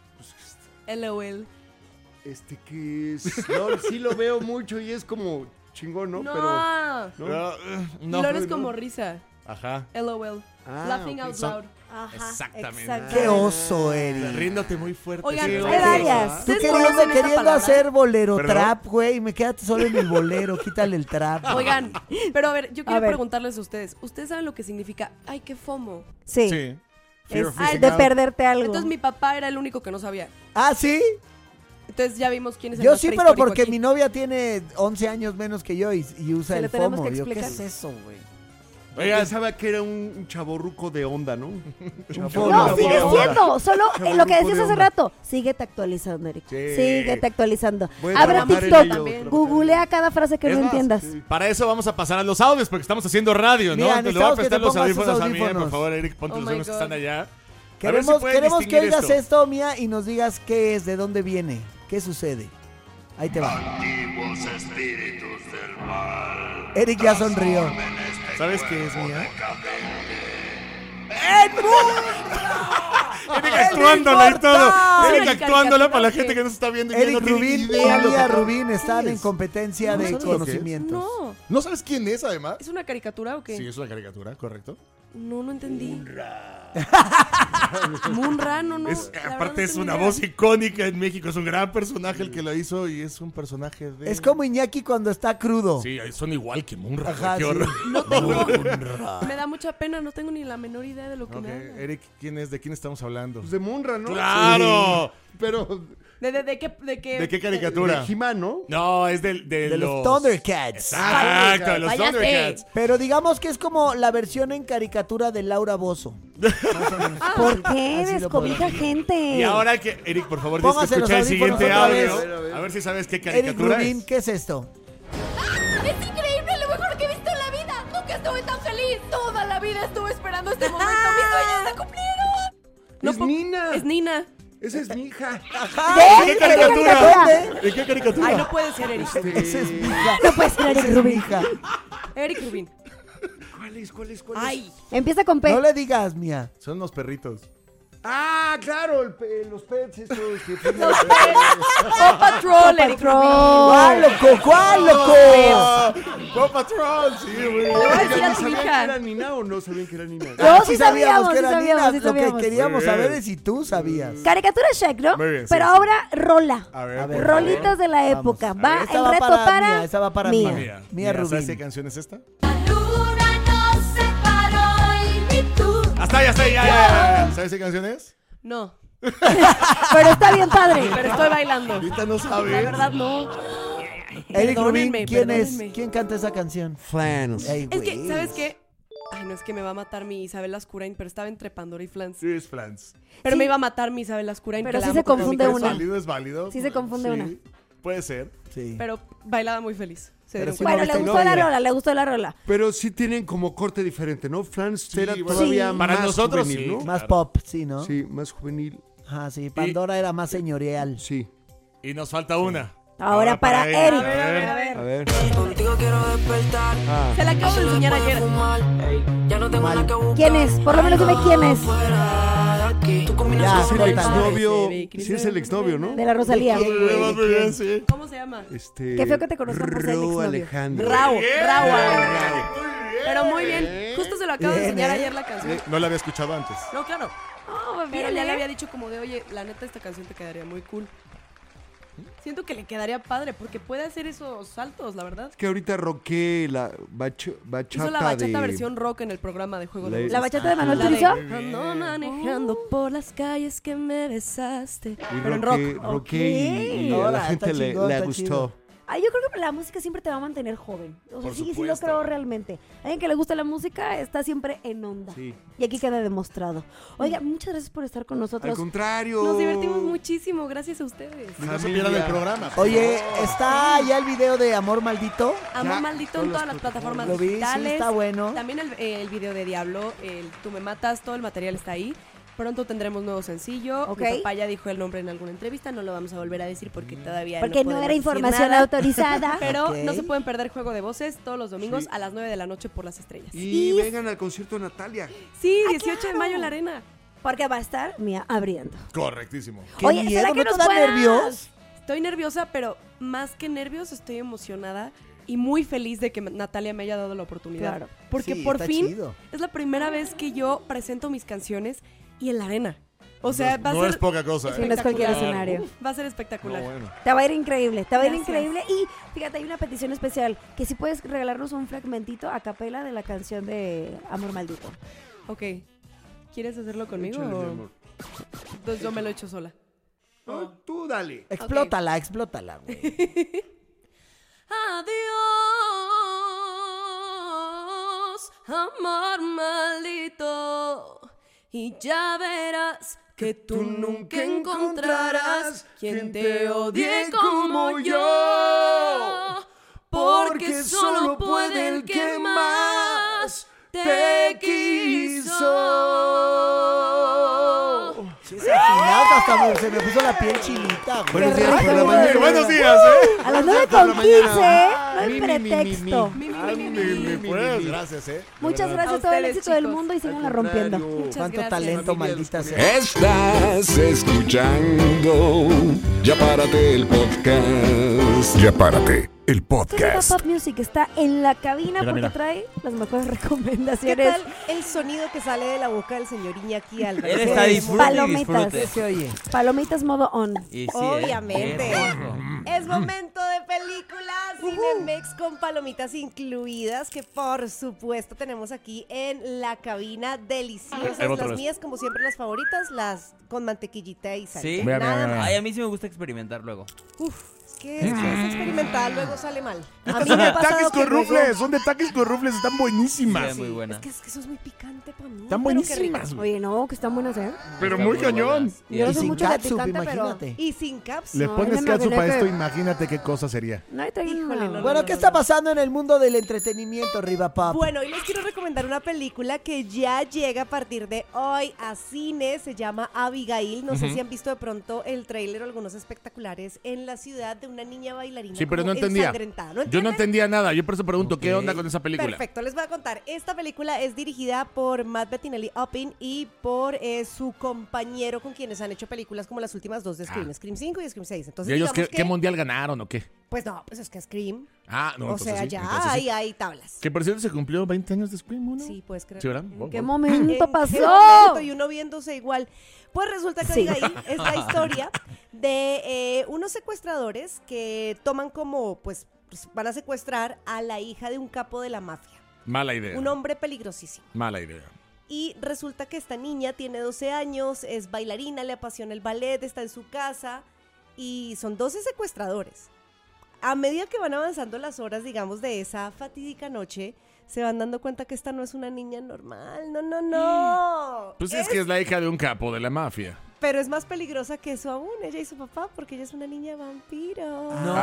L O L. Este que es... LOL, sí lo veo mucho y es como chingón, ¿no? No. Pero... No, ¿no? eh, no. Lol es no. como risa. Ajá. L O L. Ah, Laughing ok. out Son- loud. Ajá, Exactamente. ¡Qué oso, Eric! Riéndote muy fuerte. Oigan, sí, hay oso. varias. Tú ¿Ustedes queriendo, conocen esta queriendo palabra? hacer bolero ¿Perdón? trap, güey, y me quedaste solo en el bolero. Quítale el trap. Oigan, pero a ver, yo quiero ver. preguntarles a ustedes. ¿Ustedes saben lo que significa? Ay, qué fomo. Sí, Sí. Fear es of missing de out. perderte algo. Entonces mi papá era el único que no sabía. ¿Ah, sí? Entonces ya vimos quién es el Yo más sí, pero prehistórico porque aquí. mi novia tiene once años menos que yo y, y usa Se el le tenemos FOMO. que Yo, ¿qué es explicar. eso, güey? Yo Oigan. pensaba que era un, un chavorruco de onda, ¿no? Un FOMO. chavorruco No, de sigue onda. siendo. Solo Chavorruco en lo que de decías hace onda. rato. Síguete actualizando, Eric. Sí. Síguete actualizando. Voy a Abre trabajar en TikTok. ello, también. Googlea cada frase que Es no más, entiendas. sí. Para eso vamos a pasar a los audios, porque estamos haciendo radio, ¿no? Mira, Entonces le voy a necesitamos que prestar te los pongas tus audífonos a Mía, por audífonos. favor, Eric, ponte Oh los my unos que God. están allá. A ver si Queremos, pueden queremos que distinguir oigas esto, Mía, y nos digas qué es, de dónde viene, qué sucede. Ahí te va. Eric ya sonrió. ¿Sabes qué es, Mía? Eric ¡Eric actuándola y todo. Mortal! Eric Una actuándola para la caricatura gente que- que nos está viendo y Eric no tiene Rubín y idea de lo que Alia acaba- Rubín están en competencia ¿No de sabes lo que es? conocimientos. No. ¿No sabes quién es, además? ¿Es una caricatura o qué? Sí, es una caricatura, correcto. No, no entendí. Munra, no, no. Es, la verdad no aparte es tengo una idea. voz icónica en México, es un gran personaje el que lo hizo y es un personaje de... Es como Iñaki cuando está crudo. Sí, son igual que Munra. Ajá, qué sí. horror. No tengo. Me da mucha pena, no tengo ni la menor idea de lo que Ok, me habla. Eric, ¿quién es? ¿De quién estamos hablando? Pues de Munra, ¿no? ¡Claro! Sí. Pero... ¿De, de, de qué, de qué? ¿De qué caricatura? De He-Man, ¿no? No, es del- de, De los los... Thundercats. Exacto, de los Váyase. Thundercats. Pero digamos que es como la versión en caricatura de Laura Bozo. ¿Por qué Así lo descobija podemos. gente? Y ahora que, Eric, por favor, tienes que Póngase los escuchar el audífonos siguiente otra audio. vez. A ver, a ver. A ver si sabes qué Eric caricatura Rubin, es. ¿qué es esto? ¡Es increíble! ¡Lo mejor que he visto en la vida! ¡Nunca estuve tan feliz! Toda la vida estuve esperando este momento. ¡Mis sueños se cumplieron! No es po- Nina. Es Nina. Esa es mi hija. ¿De qué caricatura? ¿Dónde? ¿De qué caricatura? Ay, no puede ser Eric. Esa es mi hija. No puede ser Eric Esa es mi Rubin. hija. Eric Rubin. ¿Cuál es? ¿Cuál es? ¿Cuál es? Ay. Empieza con P. No le digas, Mía. Son unos perritos. Ah, claro, el pe- los pets estos que Paw Patrol, Eric Rubin. ¿Cuál, loco? ¿Cuál, loco? Paw Patrol, sí, güey. Le voy a decir a tu ¿Sabían que hija. era Nina o no sabían que era Nina? No, sí sabíamos, que sí era sabíamos, Nina. sí Lo que sabíamos. queríamos Muy bien. saber es si tú sabías. Caricatura Shrek, ¿no? Muy bien, sí, Pero sí. ahora rola. A ver, A ver. por favor. Rolitas de la Vamos. época. Va Esta el va reto para para, Mía, esa va para Mía. Mía. Mía, Mía Mía, ¿sabes Rubin. qué canción es esta? La luna nos separó y vi tú. Hasta ahí, hasta ahí, ya, ya, ya, ya. ¿Sabes qué canción es? No, Pero está bien padre. pero estoy bailando. Ahorita no La sabes. verdad, no. Eric Rubin, Perdónenme, ¿quién es? perdónenme. ¿Quién canta esa canción? Flans. Ey, Es que, güey. ¿sabes qué? Ay, no, es que me va a matar mi Isabel Ascurain, pero estaba entre Pandora y Flans. Sí, es Flans. Pero Sí. me iba a matar mi Isabel Ascurain. Pero que sí la se amo con todo confunde mi ¿Es una. corazón. válido? ¿Es válido? Sí se confunde una. Puede ser. Sí. Pero bailaba muy feliz. Se Pero dieron sí cuenta. Bueno, le no, gustó la ya. rola, le gustó la rola. Pero sí tienen como corte diferente, ¿no? Flans Sí, era bueno. todavía Sí. más Para nosotros, juvenil, sí. ¿no? Más Claro. pop, sí, ¿no? Sí, más juvenil. Ajá, sí. Pandora era más señorial. Sí. Y nos falta una. Ahora para ella. Eric. A ver, A ver. a ver. Contigo quiero despertar. Ah. Se la acabo de enseñar ayer. Ya no tengo nada que buscar. ¿Quién es? Por lo menos dime quién es. Ya, Es el córtale. exnovio. Baby, Sí, es el exnovio, ¿no? De la Rosalía. ¿De quién, güey? ¿De quién? Sí. ¿Cómo se llama? Este, Qué feo que te conozcan por ser el Ro exnovio. Alejandro. Rao, Rao. Pero muy bien. Justo se lo acabo de Bien, enseñar ¿eh? ayer la canción. No la había escuchado antes. No, claro. Oh, Pero bien, ya le ¿eh? había dicho como de, oye, la neta esta canción te quedaría muy cool. Siento que le quedaría padre porque puede hacer esos saltos, la verdad. Es que ahorita roqué la bacho- bachata Hizo la bachata de... versión rock en el programa de Juego La- de ¿La Voces. bachata de Manuel La de Turizo? Ando manejando por las calles que me besaste. Y Pero en roqué, rock. roqué y, y a Hola, la está gente le, chingón, le está gustó. chido. Ay, yo creo que la música siempre te va a mantener joven. O sea, Por sí, sí lo supuesto. creo realmente. Alguien que le gusta la música está siempre en onda. Sí. Y aquí queda demostrado. Oiga, muchas gracias por estar con Al nosotros. contrario. Nos divertimos muchísimo, gracias a ustedes. Y no se pierdan el programa. por Oye, favor. ¿está ya el video de Amor Maldito? Amor Ya, Maldito en todas las plataformas Lo vi, sí, digitales. está bueno. También el, el video de Diablo, el Tú me matas, todo el material está ahí. Pronto tendremos nuevo sencillo. Ok. Mi papá ya dijo el nombre en alguna entrevista, no lo vamos a volver a decir porque todavía Porque no podemos era decir información nada. autorizada. Pero Ok. no se pueden perder Juego de Voces todos los domingos Sí. a las nueve de la noche por Las Estrellas. Y Y- vengan al concierto de Natalia. Sí, Ah, dieciocho de claro. mayo en la arena. Porque va a estar Mía abriendo. Correctísimo. Qué Oye, miedo, ¿será que ¿no nos te dan puedas- nervios? Estoy nerviosa, pero más que nervios estoy emocionada y muy feliz de que Natalia me haya dado la oportunidad. Claro. Porque Sí, por está fin chido. es la primera vez que yo presento mis canciones y en la arena. O sea, va a no ser es poca cosa. Sí, ¿eh? no es cualquier espectacular. escenario. Uf, va a ser espectacular. No, bueno. Te va a ir increíble, te va a ir Gracias. increíble. Y fíjate, hay una petición especial, que si puedes regalarnos un fragmentito a capela de la canción de Amor Maldito. Ok. ¿Quieres hacerlo conmigo? Échale, mi o- amor. Entonces yo me lo echo sola. No, tú dale. Explótala, explótala, güey. Adiós, amor maldito. Y ya verás que tú nunca encontrarás quien te odie como yo. Porque solo puede el que más te quiso. Sí, ese afinado hasta me- se me puso la piel chinita, güey. Buenos Qué días por rico, la güey. mañana. Buenos días, ¿eh? A las nueve por la con quince, no hay Mi, mi, mi, mi, pretexto. mi. Ándele, pues, gracias, ¿eh? De Muchas verdad. gracias, A todo el ustedes, éxito del chicos. mundo y síganla Al rompiendo. contrario. Muchas Cuánto gracias. talento, Familia maldita los sea. Estás escuchando Ya Párate el podcast. Ya Párate el Viva podcast. Pop Music está en la cabina Mira, porque mira. trae las mejores ¿Qué recomendaciones. tal el sonido que sale de la boca del señor Iñaki Álvarez? Él está Es disfrute y Palomitas. disfrute. Se oye. Palomitas modo on. Y sí, Obviamente. ¿eh? Qué rico. Es momento de películas Cinemex con palomitas incluidas que por supuesto tenemos aquí en la cabina deliciosas. Ahí va otra Las vez. mías como siempre las favoritas, las con mantequillita y sal. Sí. Vea, vea, Nada vea, vea. más. Ay, a mí sí me gusta experimentar luego. Uf, es que si es experimental luego sale mal. A mí Son me de ha pasado taquis que con luego- rufles, son de taquis con rufles, están buenísimas. Sí, muy buena. Es que, es que eso es muy picante para mí. Están pero qué rico. buenísimas, güey. Oye, no, que están buenas, ¿eh? Pero Están muy cañón. buenas. Yo no Y soy sin mucho de catsup, picante, pero... imagínate. Y sin caps. Le No, pones yo me catsup a imaginé esto, que- imagínate qué cosa sería. No, está bien. Híjole, no, Bueno, no, ¿qué no, está no. pasando en el mundo del entretenimiento, Riva Pop? Bueno, y les quiero recomendar una película que ya llega a partir de hoy a cine. Se llama Abigail. No sé si han visto de pronto el tráiler o algunos espectaculares en la ciudad de una niña bailarina. Sí, pero como no entendía. ensangrentada. ¿No Yo no entienden? entendía nada, yo por eso pregunto, ¿qué onda con esa película? Perfecto, les voy a contar. Esta película es dirigida por Matt Bettinelli Oppin y por eh, su compañero con quienes han hecho películas como las últimas dos de Scream, Ah. Scream cinco y Scream seis. Entonces, ¿Y ellos digamos qué, que, qué mundial ganaron o qué? pues no, pues es que Scream. Ah, no, o entonces sea, sí, ya entonces sí. ahí hay tablas. Que por cierto se cumplió veinte años de Scream, ¿no? Sí, puedes creer. ¿Sí, verdad? ¿En Wow, qué wow. momento ¿En qué pasó? momento? Y uno viéndose igual. Pues resulta que Sí. Abigail es la historia de eh, unos secuestradores que toman como, pues, pues, van a secuestrar a la hija de un capo de la mafia. Mala idea. Un hombre peligrosísimo. Mala idea. Y resulta que esta niña tiene doce años, es bailarina, le apasiona el ballet, está en su casa y son doce secuestradores. A medida que van avanzando las horas, digamos, de esa fatídica noche, se van dando cuenta que esta no es una niña normal. No, no, no. Pues es que es la hija de un capo de la mafia. Pero es más peligrosa que eso aún, ella y su papá, porque ella es una niña vampiro. No.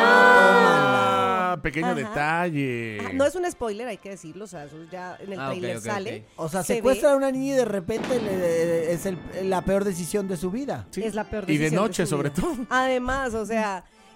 Ah, pequeño Ajá. detalle. Ah, no es un spoiler, hay que decirlo, o sea, eso ya en el Ah, ok, trailer ok, sale. ok. O sea, Se secuestra ve. a una niña y de repente le- es el- la peor decisión de su vida. Sí. Es la peor Y de decisión noche, su sobre vida. todo. Además, o sea,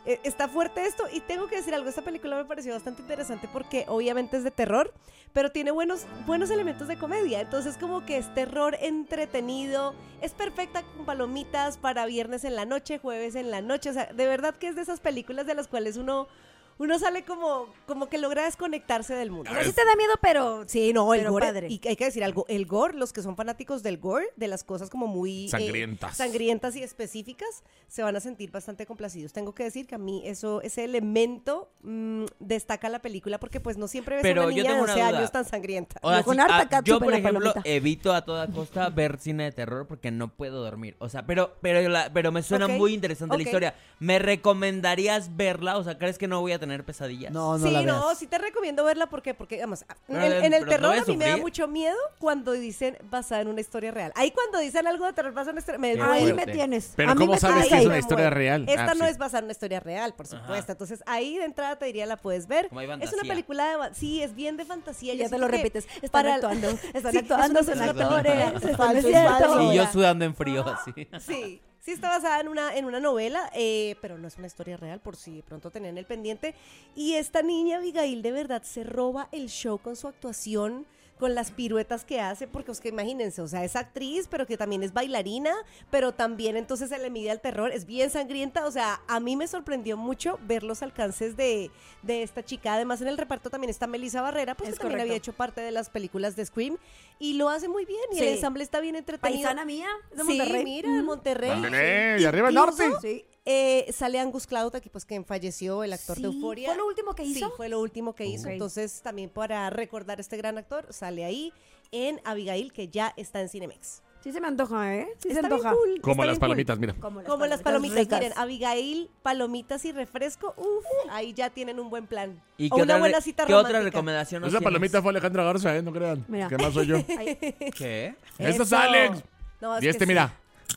eh, está fuerte esto y tengo que decir algo, esta película me pareció bastante interesante porque obviamente es de terror, pero tiene buenos, buenos elementos de comedia, entonces como que es terror entretenido, es perfecta con palomitas para viernes en la noche, jueves en la noche, o sea, de verdad que es de esas películas de las cuales uno... Uno sale como, como que logra desconectarse del mundo. O sea, sí te da miedo, pero sí, no, el pero gore, padre. y hay que decir algo, el gore, los que son fanáticos del gore, de las cosas como muy... Sangrientas. eh, sangrientas y específicas, se van a sentir bastante complacidos. Tengo que decir que a mí eso, ese elemento mmm, destaca la película porque pues no siempre ves Pero a una yo niña de tengo una doce duda. años tan sangrienta. O sea, con sí, harta ah, ketchup yo, en por la ejemplo, palomita. evito a toda costa ver cine de terror porque no puedo dormir. O sea, pero pero, la- pero me suena Ok, muy interesante ok. la historia. ¿Me recomendarías verla? O sea, ¿crees que no voy a tener pesadillas? No, no sí, la veas. no, sí te recomiendo verla porque, porque vamos, en, Pero, en el pero ¿te terror voy a a mí me da sufrir? mucho miedo cuando dicen basada en una historia real. Ahí cuando dicen algo de terror basada en una historia, me Qué Ahí muero. me fuerte. tienes. Pero A mí ¿cómo me sabes tienes que es ahí. una historia real? Esta Ah, no sí. es basada en una historia real, por Ajá. supuesto. Entonces ahí de entrada te diría la puedes ver. Como hay Es una fantasía. película de... va- Sí, es bien de fantasía. Y Yo ya te siento lo que repites. Están para- actuando. Están Sí, actuando, es son una- actores. Es Esto no falso, es es cierto. falso. Y yo sudando en frío así. Sí, sí está basada en una, en una novela, eh, pero no es una historia real, por si de pronto tenían el pendiente. Y esta niña, Abigail, de verdad se roba el show con su actuación, con las piruetas que hace, porque es que imagínense, o sea, es actriz, pero que también es bailarina, pero también entonces se le mide al terror, es bien sangrienta, o sea, a mí me sorprendió mucho ver los alcances de, de esta chica. Además en el reparto también está Melissa Barrera, pues Es que también correcto. había hecho parte de las películas de Scream, y lo hace muy bien, y Sí. el ensamble está bien entretenido. Paisana mía, es de Sí, Monterrey. mira, de Monterrey. Ándale, Sí. y arriba el Incluso, norte. sí, eh, sale Angus Cloud aquí, pues quien falleció, el actor de Sí, Euphoria. ¿fue lo último que hizo? Sí, fue lo último que hizo. Ok. Entonces, también para recordar a este gran actor, sale ahí en Abigail, que ya está en Cinemex. Sí se me antoja, ¿eh? Sí se Está bien antoja. cool. Como está las bien cool. palomitas, mira. Como Como las palomitas, ricas. miren, Abigail, palomitas y refresco, uff, ahí ya tienen un buen plan. ¿Y O qué, una otra, buena re- cita ¿qué otra romántica. recomendación nos Esa tienes? palomita fue Alejandra Garza, ¿eh? No crean. Mira. Que más soy yo. ¿Qué? Este es Eso. Alex. No, es Y que este, sí. mira.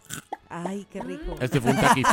Ay, qué rico. Este fue un taquis.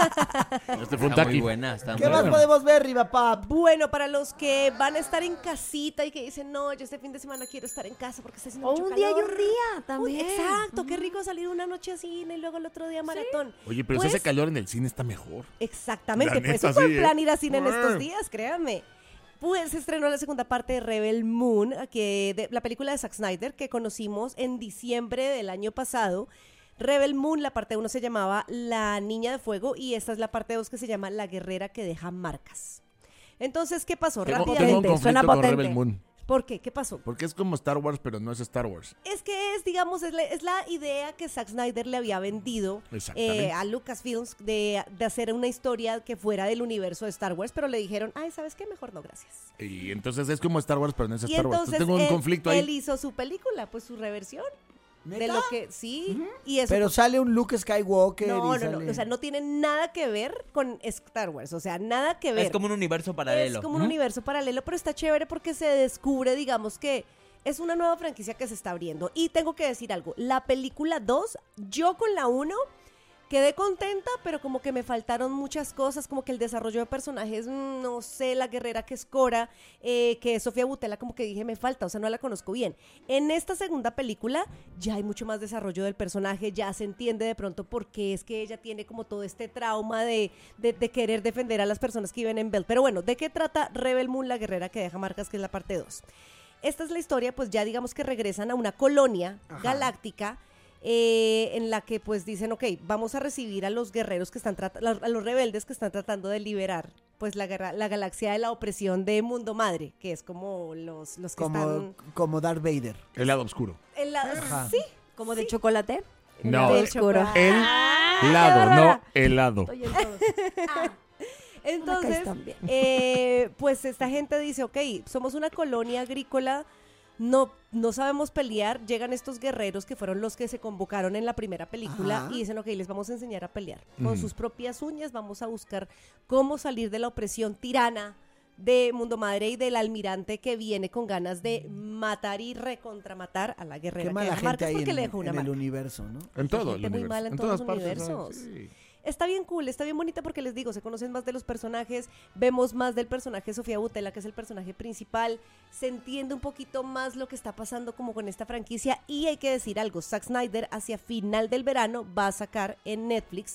Este fue un Está muy taquis. buena, está ¿Qué muy más buena. podemos ver, Riva Pap? Bueno, para los que van a estar en casita y que dicen, no, yo este fin de semana quiero estar en casa porque está haciendo O mucho un día y calor. un día Uy, también. exacto, qué rico salir una noche a cine y luego el otro día maratón. Oye, pero Pues, si hace calor en el cine está mejor. Exactamente, La pues neta, es un buen sí, ¿eh? plan ir a cine en estos Ah. días, créanme. Pues se estrenó la segunda parte de Rebel Moon, que de, la película de Zack Snyder que conocimos en diciembre del año pasado. Rebel Moon, la parte uno se llamaba La Niña de Fuego y esta es la parte dos que se llama La Guerrera que deja marcas. Entonces, ¿qué pasó? Tengo, tengo un Rápidamente. suena conflicto con potente. Rebel Moon. ¿Por qué? ¿Qué pasó? Porque es como Star Wars, pero no es Star Wars. Es que es, digamos, es la, es la idea que Zack Snyder le había vendido Exactamente. eh, a Lucasfilms de, de hacer una historia que fuera del universo de Star Wars, pero le dijeron, ay, ¿sabes qué? Mejor no, gracias. Y entonces es como Star Wars, pero no es Y Star Wars. entonces Entonces tengo un él, conflicto él ahí. hizo su película, pues su reversión. De ¿Neta? lo que, sí, y eso Pero pues, sale un Luke Skywalker. no, y no, no, sale- o sea, no tiene nada que ver con Star Wars, o sea, nada que ver. Es como un universo paralelo. Es como un universo paralelo, pero está chévere porque se descubre, digamos que es una nueva franquicia que se está abriendo. Y tengo que decir algo, la película dos, yo con la uno quedé contenta, pero como que me faltaron muchas cosas, como que el desarrollo de personajes, mm, no sé, la guerrera que es Cora, eh, que es Sofía Butela, como que dije, me falta, o sea, no la conozco bien. En esta segunda película ya hay mucho más desarrollo del personaje, ya se entiende de pronto por qué es que ella tiene como todo este trauma de, de, de querer defender a las personas que viven en Bell. Pero bueno, ¿de qué trata Rebel Moon, la guerrera que deja marcas, que es la parte dos? Esta es la historia, pues ya digamos que regresan a una colonia galáctica, eh, en la que pues dicen, ok, vamos a recibir a los guerreros que están tratando, a los rebeldes que están tratando de liberar pues la, guerra- la galaxia de la opresión de Mundo Madre, que es como los, los que como, están como Darth Vader. El lado oscuro. en la... Ajá. Sí, Como de chocolate. No. Del oscuro. El Ah, lado, no helado. Estoy en todo. Ah, entonces, caes tan bien. eh, pues esta gente dice, ok, somos una colonia agrícola, no, no sabemos pelear, llegan estos guerreros que fueron los que se convocaron en la primera película Ajá. y dicen, ok, les vamos a enseñar a pelear. Con Ujú. sus propias uñas vamos a buscar cómo salir de la opresión tirana de Mundo Madre y del almirante que viene con ganas de matar y recontramatar a la guerrera. Qué que mala deja gente marcas hay porque en, le dejó una en el marca. universo, ¿no? En todo el gente muy universo. mala en En todos todas los partes. ¿no? universos. Sí. Está bien cool, está bien bonita porque les digo, se conocen más de los personajes, vemos más del personaje Sofía Butela, que es el personaje principal, se entiende un poquito más lo que está pasando como con esta franquicia y hay que decir algo, Zack Snyder hacia final del verano va a sacar en Netflix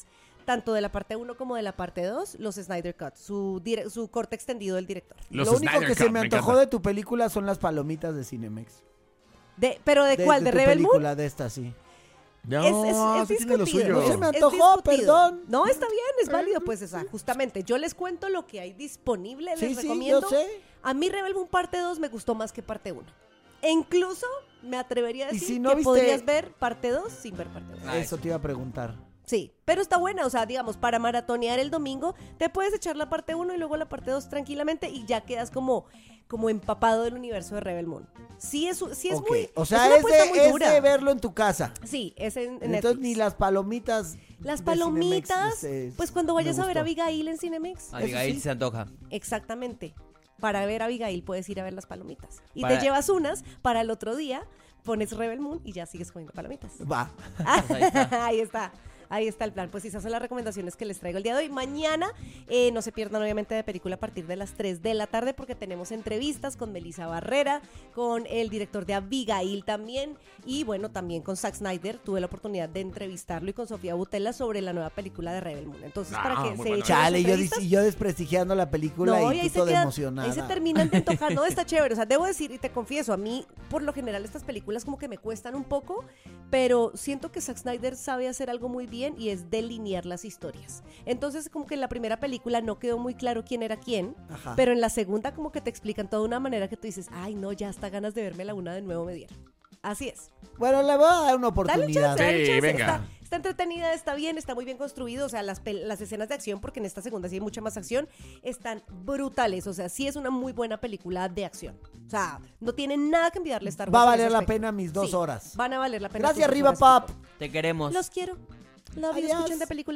tanto de la parte uno como de la parte dos, los Snyder Cut, su, dire- su corte extendido del director. Los Lo único Snyder que Cut, se me me antojó encanta. de tu película son las palomitas de Cinemex. De, ¿Pero de, cuál? ¿De, tu Rebel Moon? película, de esta, sí. No, es, es, es sí tiene lo discutido. suyo. No se me Es antojó, discutido. perdón. No, está bien, es válido, pues, esa, justamente. Yo les cuento lo que hay disponible, Sí, les sí, recomiendo. yo sé. A mí Rebel Moon parte dos me gustó más que parte uno. E incluso me atrevería a Y decir si no que viste- podrías ver parte dos sin ver parte uno. Ah, Eso te iba a preguntar. Sí, pero está buena, o sea, digamos, para maratonear el domingo, te puedes echar la parte uno y luego la parte dos tranquilamente y ya quedas como, como empapado del universo de Rebel Moon. Sí es, sí es Ok, muy, o sea, una es, apuesta de, muy es dura. de verlo en tu casa. Sí, es en, en Entonces Netflix. ni las palomitas. Las de palomitas, Cinemex, pues cuando me vayas a ver a gustó. Abigail en Cinemex. Abigail eso sí. se antoja. Exactamente. Para ver a Abigail puedes ir a ver las palomitas. Y Para- te llevas unas para el otro día, pones Rebel Moon y ya sigues comiendo palomitas. Va. Ahí está. Ahí está. Ahí está el plan. Pues esas son las recomendaciones que les traigo el día de hoy. Mañana eh, no se pierdan obviamente de película a partir de las tres de la tarde porque tenemos entrevistas con Melissa Barrera, con el director de Abigail también y bueno, también con Zack Snyder. Tuve la oportunidad de entrevistarlo y con Sofía Butela sobre la nueva película de Rebel Moon. Entonces, Ah, para que muy se bueno. echen Chale, las yo, entrevistas. dis- y yo desprestigiando la película No, y y ahí tú se, toda quedan- emocionada. ahí se terminan de antojar. No, está chévere. O sea, debo decir y te confieso, a mí, por lo general, estas películas como que me cuestan un poco, pero siento que Zack Snyder sabe hacer algo muy bien y es delinear las historias. Entonces, como que en la primera película no quedó muy claro quién era quién, Ajá. pero en la segunda como que te explican todo de una manera que tú dices, ay, no, ya hasta ganas de verme la una de nuevo me dieron. Así es. Bueno, le voy a dar una Dale oportunidad. chance, dale Sí, chance. venga. Está, está entretenida, está bien, está muy bien construido. O sea, las, pel- las escenas de acción, porque en esta segunda sí hay mucha más acción, están brutales. O sea, sí es una muy buena película de acción. O sea, no tiene nada que envidiarle a Star Wars. Va a en valer ese la aspecto. pena mis dos Sí, horas. Van a valer la pena. Gracias, tus dos Riva horas, Pop. chicos. Te queremos. Los quiero. Love you. Adiós. Escuchen de película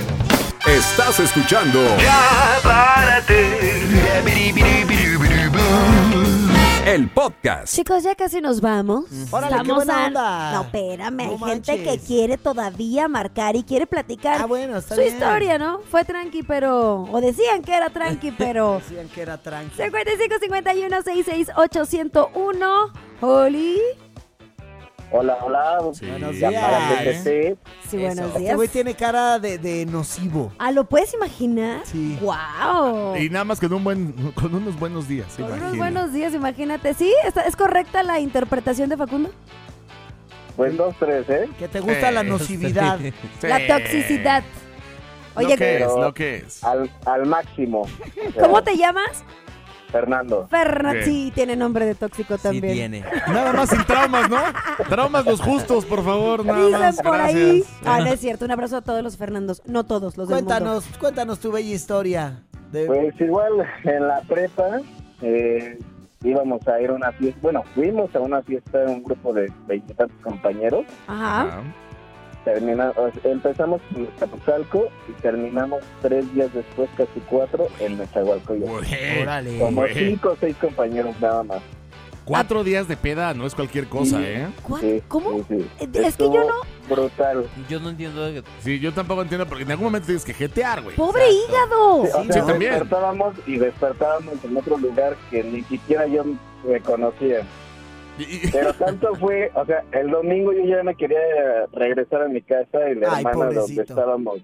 y Estás escuchando Ya párate. el podcast. Chicos, ya casi nos vamos. Órale, qué buena a- onda. No, espérame, hay No gente que manches. quiere todavía marcar y quiere platicar Ah, bueno, está su bien. historia, ¿no? Fue tranqui, pero... O decían que era tranqui, pero... Decían que era tranqui. cincuenta y cinco cincuenta y uno sesenta y seis ochocientos uno. Oli. Hola, hola. Buenos Ya días. para que sí. Sí, buenos Este días. güey tiene cara de, de nocivo. Ah, ¿lo puedes imaginar? Sí. ¡Wow! Y nada más con, un buen, con unos buenos días. Con unos imagina. buenos días, imagínate. ¿Sí? ¿Está- ¿Es correcta la interpretación de Facundo? Pues dos, tres, ¿eh? Que te gusta Sí, la nocividad. Sí. La toxicidad. Oye, lo que es, pero- lo que es. Al, al máximo. O sea, ¿cómo te llamas? Fernando. Fernando. Bien. Sí, tiene nombre de tóxico Sí también. tiene. Nada más sin traumas, ¿no? Traumas los justos, por favor, nada Dicen más. por Gracias. ahí. Ah, no es cierto. Un abrazo a todos los Fernandos. No todos los del mundo. Cuéntanos, cuéntanos tu bella historia. De... Pues igual en la prepa eh, íbamos a ir a una fiesta. Bueno, fuimos a una fiesta de un grupo de veintitantos compañeros. Ajá. Ah, Termina, o sea, empezamos en Azcapotzalco y terminamos tres días después, casi cuatro, en Nezahualcóyotl. güey. Órale. Como güey. cinco o seis compañeros nada más. Cuatro días de peda no es cualquier cosa, Sí. ¿eh? ¿Cuál? Sí, ¿Cómo? sí, sí. Eh, es que yo Estuvo no- Brutal. Yo no entiendo. de- Sí, yo tampoco entiendo porque en algún momento tienes que jetear, güey. ¡Pobre Exacto. hígado! Sí, o Sí, sea, también. despertábamos y despertábamos en otro lugar que ni siquiera yo reconocía. Y- y- Pero tanto fue, o sea, el domingo yo ya me quería regresar a mi casa y la Ay, hermana donde pobrecito. estábamos,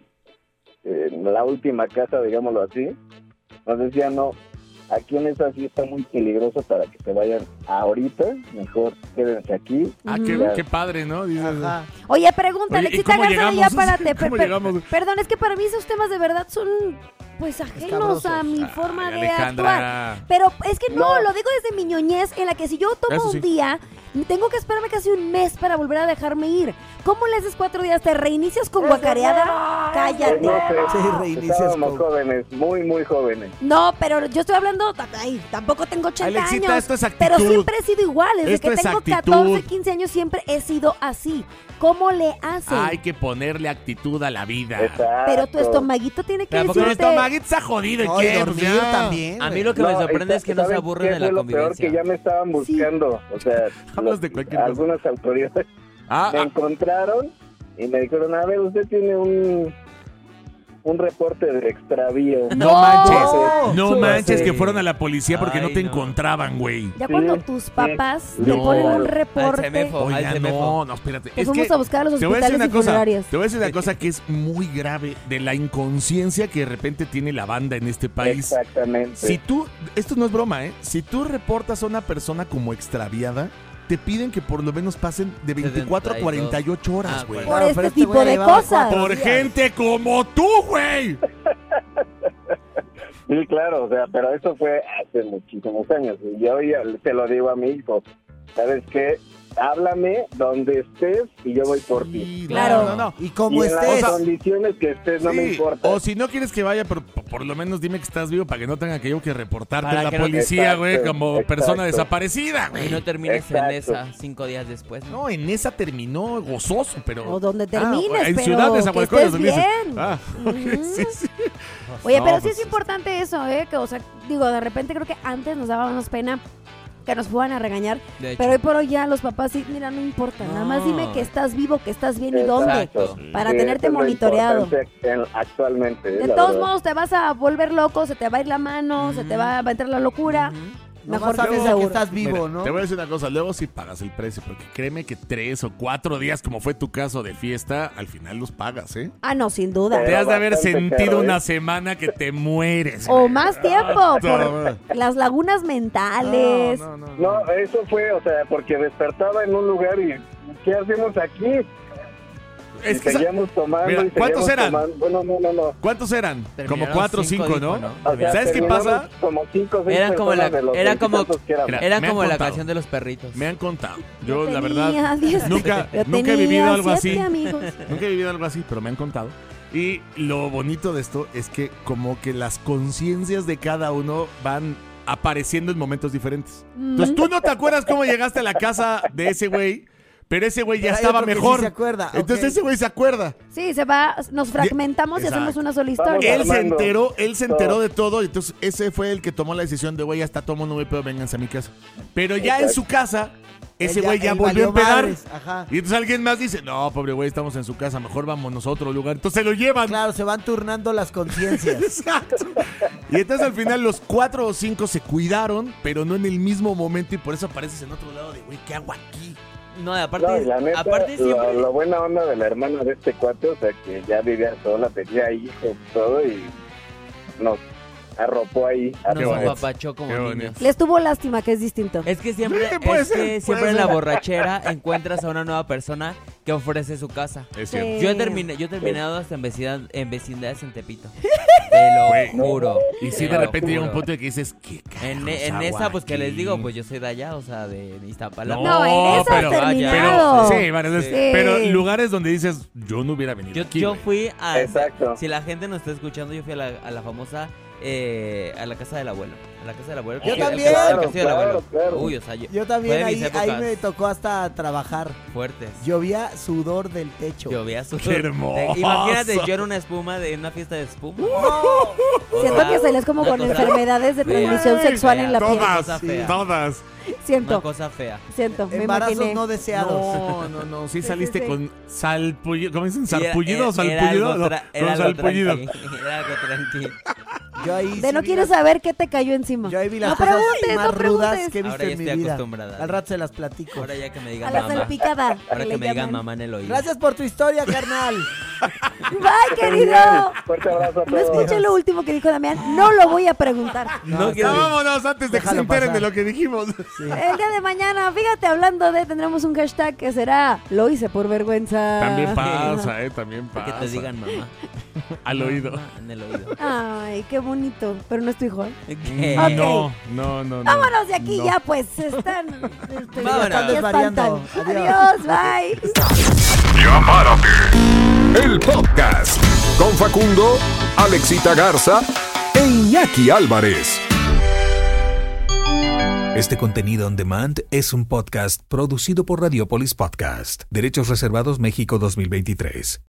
eh, en la última casa, digámoslo así, nos decía, no, aquí en esa fiesta muy peligroso para que se vayan ahorita, mejor quédense aquí. Ah, qué, Ya. qué padre, ¿no? Dices, Ajá. Oye, pregúntale, Oye, ¿y Chita cómo Garza, ya llegamos? párate. ¿Cómo Pe- pe- llegamos? Perdón, es que para mí esos temas de verdad son, pues, ajenos Escabrosos. a mi Ay, forma de Alejandra. actuar. Pero es que no, No. lo digo desde mi ñoñez, en la que si yo tomo Eso sí. un día, tengo que esperarme casi un mes para volver a dejarme ir. ¿Cómo le haces cuatro días? ¿Te reinicias con guacareada? Pues Cállate. no sé, Sí, reinicias estábamos con- jóvenes, muy, muy jóvenes. No, pero yo estoy hablando, ay, tampoco tengo ochenta Alexita, años. esto es actitud. Pero siempre he sido igual, desde Esto que es tengo actitud. catorce, quince años siempre he sido así. ¿Cómo le hacen? Hay que ponerle actitud a la vida. Exacto. Pero tu estomaguito tiene que Tampoco el decirte... estómago está jodido. ¿y No, qué? y Pues dormido ya. también. A mí güey. lo que me No, sorprende es que no se ¿saben aburren qué de la fue lo peor? convivencia. Que ya me estaban buscando, o sea, Hablas los- de cualquier cosa. algunas autoridades Ah, me ah, encontraron y me dijeron, a ver, usted tiene un un reporte de extravío. No, ¡No! manches, no Sí. manches que fueron a la policía porque Ay, no te no. encontraban, güey. Ya Sí, cuando sí. tus papás No. te ponen un Al reporte, Semefo. Al Oiga, Semefo. no, no, espérate. te Es fuimos que a buscar a los te voy a decir hospitales una y cosa, funerarias. te voy a decir una cosa que es muy grave de la inconsciencia que de repente tiene la banda en este país. Exactamente. Si tú, esto no es broma, ¿eh? Si tú reportas a una persona como extraviada, te piden que por lo menos pasen de veinticuatro a setenta y dos. cuarenta y ocho horas, Ah, güey. Por Claro, este pero este tipo güey de llevaba cosas. cuatro Por días. gente como tú, güey. Sí, claro, o sea, pero eso fue hace muchísimos años. Y yo ya te lo digo a mi hijo, ¿sabes qué? Háblame donde estés y yo voy por ti. Claro. No, no. Y como y en estés. las condiciones que estés, no me Sí, importa. o si no quieres que vaya, pero por, por lo menos dime que estás vivo para que no tenga que yo que reportarte Para a la que no- policía, Exacto, güey, como exacto. persona desaparecida, güey. Y no termines Exacto. en esa cinco días después. ¿no? No, en esa terminó gozoso, pero... O donde Ah, termines, en pero Ciudad de que Zagualcoyos, estés donde dices, bien. ah, ok, sí, sí. Oye, No, pero sí pues, es importante eso, ¿eh? Que, o sea, digo, de repente creo que antes nos daba más pena que nos fueran a regañar, De hecho. pero hoy por hoy ya los papás sí, mira, no importa, nada más dime que estás vivo, que estás bien y dónde, Exacto. para Sí, tenerte eso es lo monitoreado. importante en- actualmente. De la todos verdad. modos te vas a volver loco, se te va a ir la mano, se te va a entrar la locura. Mejor Nomás que sabes estés que seguro. estás vivo, Mira, ¿no? Te voy a decir una cosa, luego sí pagas el precio, porque créeme que tres o cuatro días, como fue tu caso de fiesta, al final los pagas, ¿eh? Ah, no, sin duda. Te has de haber bastante sentido caro, ¿eh? una semana que te mueres. O güey. más tiempo, No, por las lagunas mentales. no, no, no. No, eso fue, o sea, porque despertaba en un lugar y ¿qué hacemos aquí? Es y que sa- seguíamos tomando Mira, y ¿cuántos seguíamos eran? tomando. Bueno, no, no, no. ¿Cuántos eran? Como Terminaron cuatro o cinco, cinco, dijo, ¿no? ¿no? O sea, ¿Sabes qué terminamos pasa? Como cinco o seis Eran como la, personas de los era como, veintitantos que éramos. Mira, era me han como la contado. canción de los perritos. Me han contado. Yo, Yo la tenía verdad, diez. nunca, Yo nunca he tenía vivido algo así. siete amigos. Nunca he vivido algo así, pero me han contado. Y lo bonito de esto es que como que las conciencias de cada uno van apareciendo en momentos diferentes. Entonces tú no te acuerdas cómo llegaste a la casa de ese güey, pero ese güey ya Pero hay estaba otro que sí mejor. se acuerda, Entonces ok. ese güey se acuerda. Sí, se va, nos fragmentamos y Exacto. hacemos una sola Vamos historia. Él se Armando. enteró, él se enteró Todo. de todo, y entonces ese fue el que tomó la decisión de, güey, ya está todo mundo muy pedo, vénganse a mi casa. Pero ya en Exacto. su casa, ese Él ya- güey ya él volvió a valió empedar. madres, ajá. Y entonces alguien más dice, no, pobre güey, estamos en su casa, mejor vamos nosotros a otro lugar. Entonces se lo llevan. Claro, se van turnando las conciencias. Exacto. Y entonces al final los cuatro o cinco se cuidaron, pero no en el mismo momento, y por eso apareces en otro lado de, güey, ¿qué hago aquí? No, y aparte, No, y la neta, aparte lo, siempre... lo buena onda de la hermana de este cuate, o sea, que ya vivía sola, tenía hijos y todo, y nos arropó ahí. a Nos todos. apapachó como Qué niños. bonito. Les tuvo lástima, que es distinto. Es que siempre, Sí, puede es ser, que puede siempre en la ser. borrachera encuentras a una nueva persona que ofrece su casa. Es Sí. cierto. Yo he terminado, yo he terminado hasta en, vecindad- en vecindades en Tepito. Te lo Güey. juro. Y si te de lo repente llega un juro. punto de que dices, ¿qué En, carajos en hago esa, pues que les aquí? digo, pues yo soy de allá, o sea, de Iztapalapa. No, en esa has terminado. Pero, sí, varias veces. Sí. Pero lugares donde dices, yo no hubiera venido Yo, aquí, yo güey. fui a... Exacto. Si la gente nos está escuchando, yo fui a la, a la famosa... Eh, a la casa del abuelo. A la casa del abuelo. Yo El- el también. castillo del Claro, abuelo. claro, claro. Uy, o sea, yo, Yo fue también, de ahí, mis ahí épocas me tocó hasta trabajar. fuertes. Llovía sudor del techo. Llovía su... Qué hermoso. Imagínate, yo era una espuma de una fiesta de espuma. Siento que salías como Una con cosa enfermedades de fea. transmisión Fea, sexual en la fea. piel. Una Todas, cosa fea. todas. Una Siento, cosa fea. siento, me Embarazos imaginé. no deseados. No, no, no. Sí Sí, saliste sí, sí. con salpullido. ¿Cómo dicen? Sí, era- ¿Salpullido o era- era salpullido? algo No, tra- con Era algo salpullido. tranqui. Era algo tranqui. Yo ahí De sí no vi quieres las- saber qué te cayó encima. Yo ahí vi las no cosas preguntes, más no rudas preguntes. que he visto Ahora ya en mi estoy vida. acostumbrada. Al rato se las platico. Ahora ya que me digan A la mamá. salpicada. Ahora le que me digan llaman. mamá en el oído. Gracias por tu historia, carnal. Bye, querido. Fuerte abrazo a No todos. escuché lo último que dijo Damián. No lo voy a preguntar. No, Ya vámonos antes de que se Déjalo enteren pasar. de lo que dijimos. El día de mañana, fíjate, hablando de, tendremos un hashtag que será lo hice por vergüenza. También pasa, eh, también pasa. Que te digan mamá. Al oído. Mamá en el oído. Ay, qué bonito. Pero no es tu hijo, ¿eh? ¿Qué? Ok. No, no, no, no. Vámonos de aquí No. ya, pues. Están. este, Vámonos. ya Desvariando. espantan. Adiós. Adiós, bye. Ya párate. El podcast con Facundo, Alexita Garza e Iñaki Álvarez. Este contenido on demand es un podcast producido por Radiopolis Podcast. Derechos reservados México dos mil veintitrés.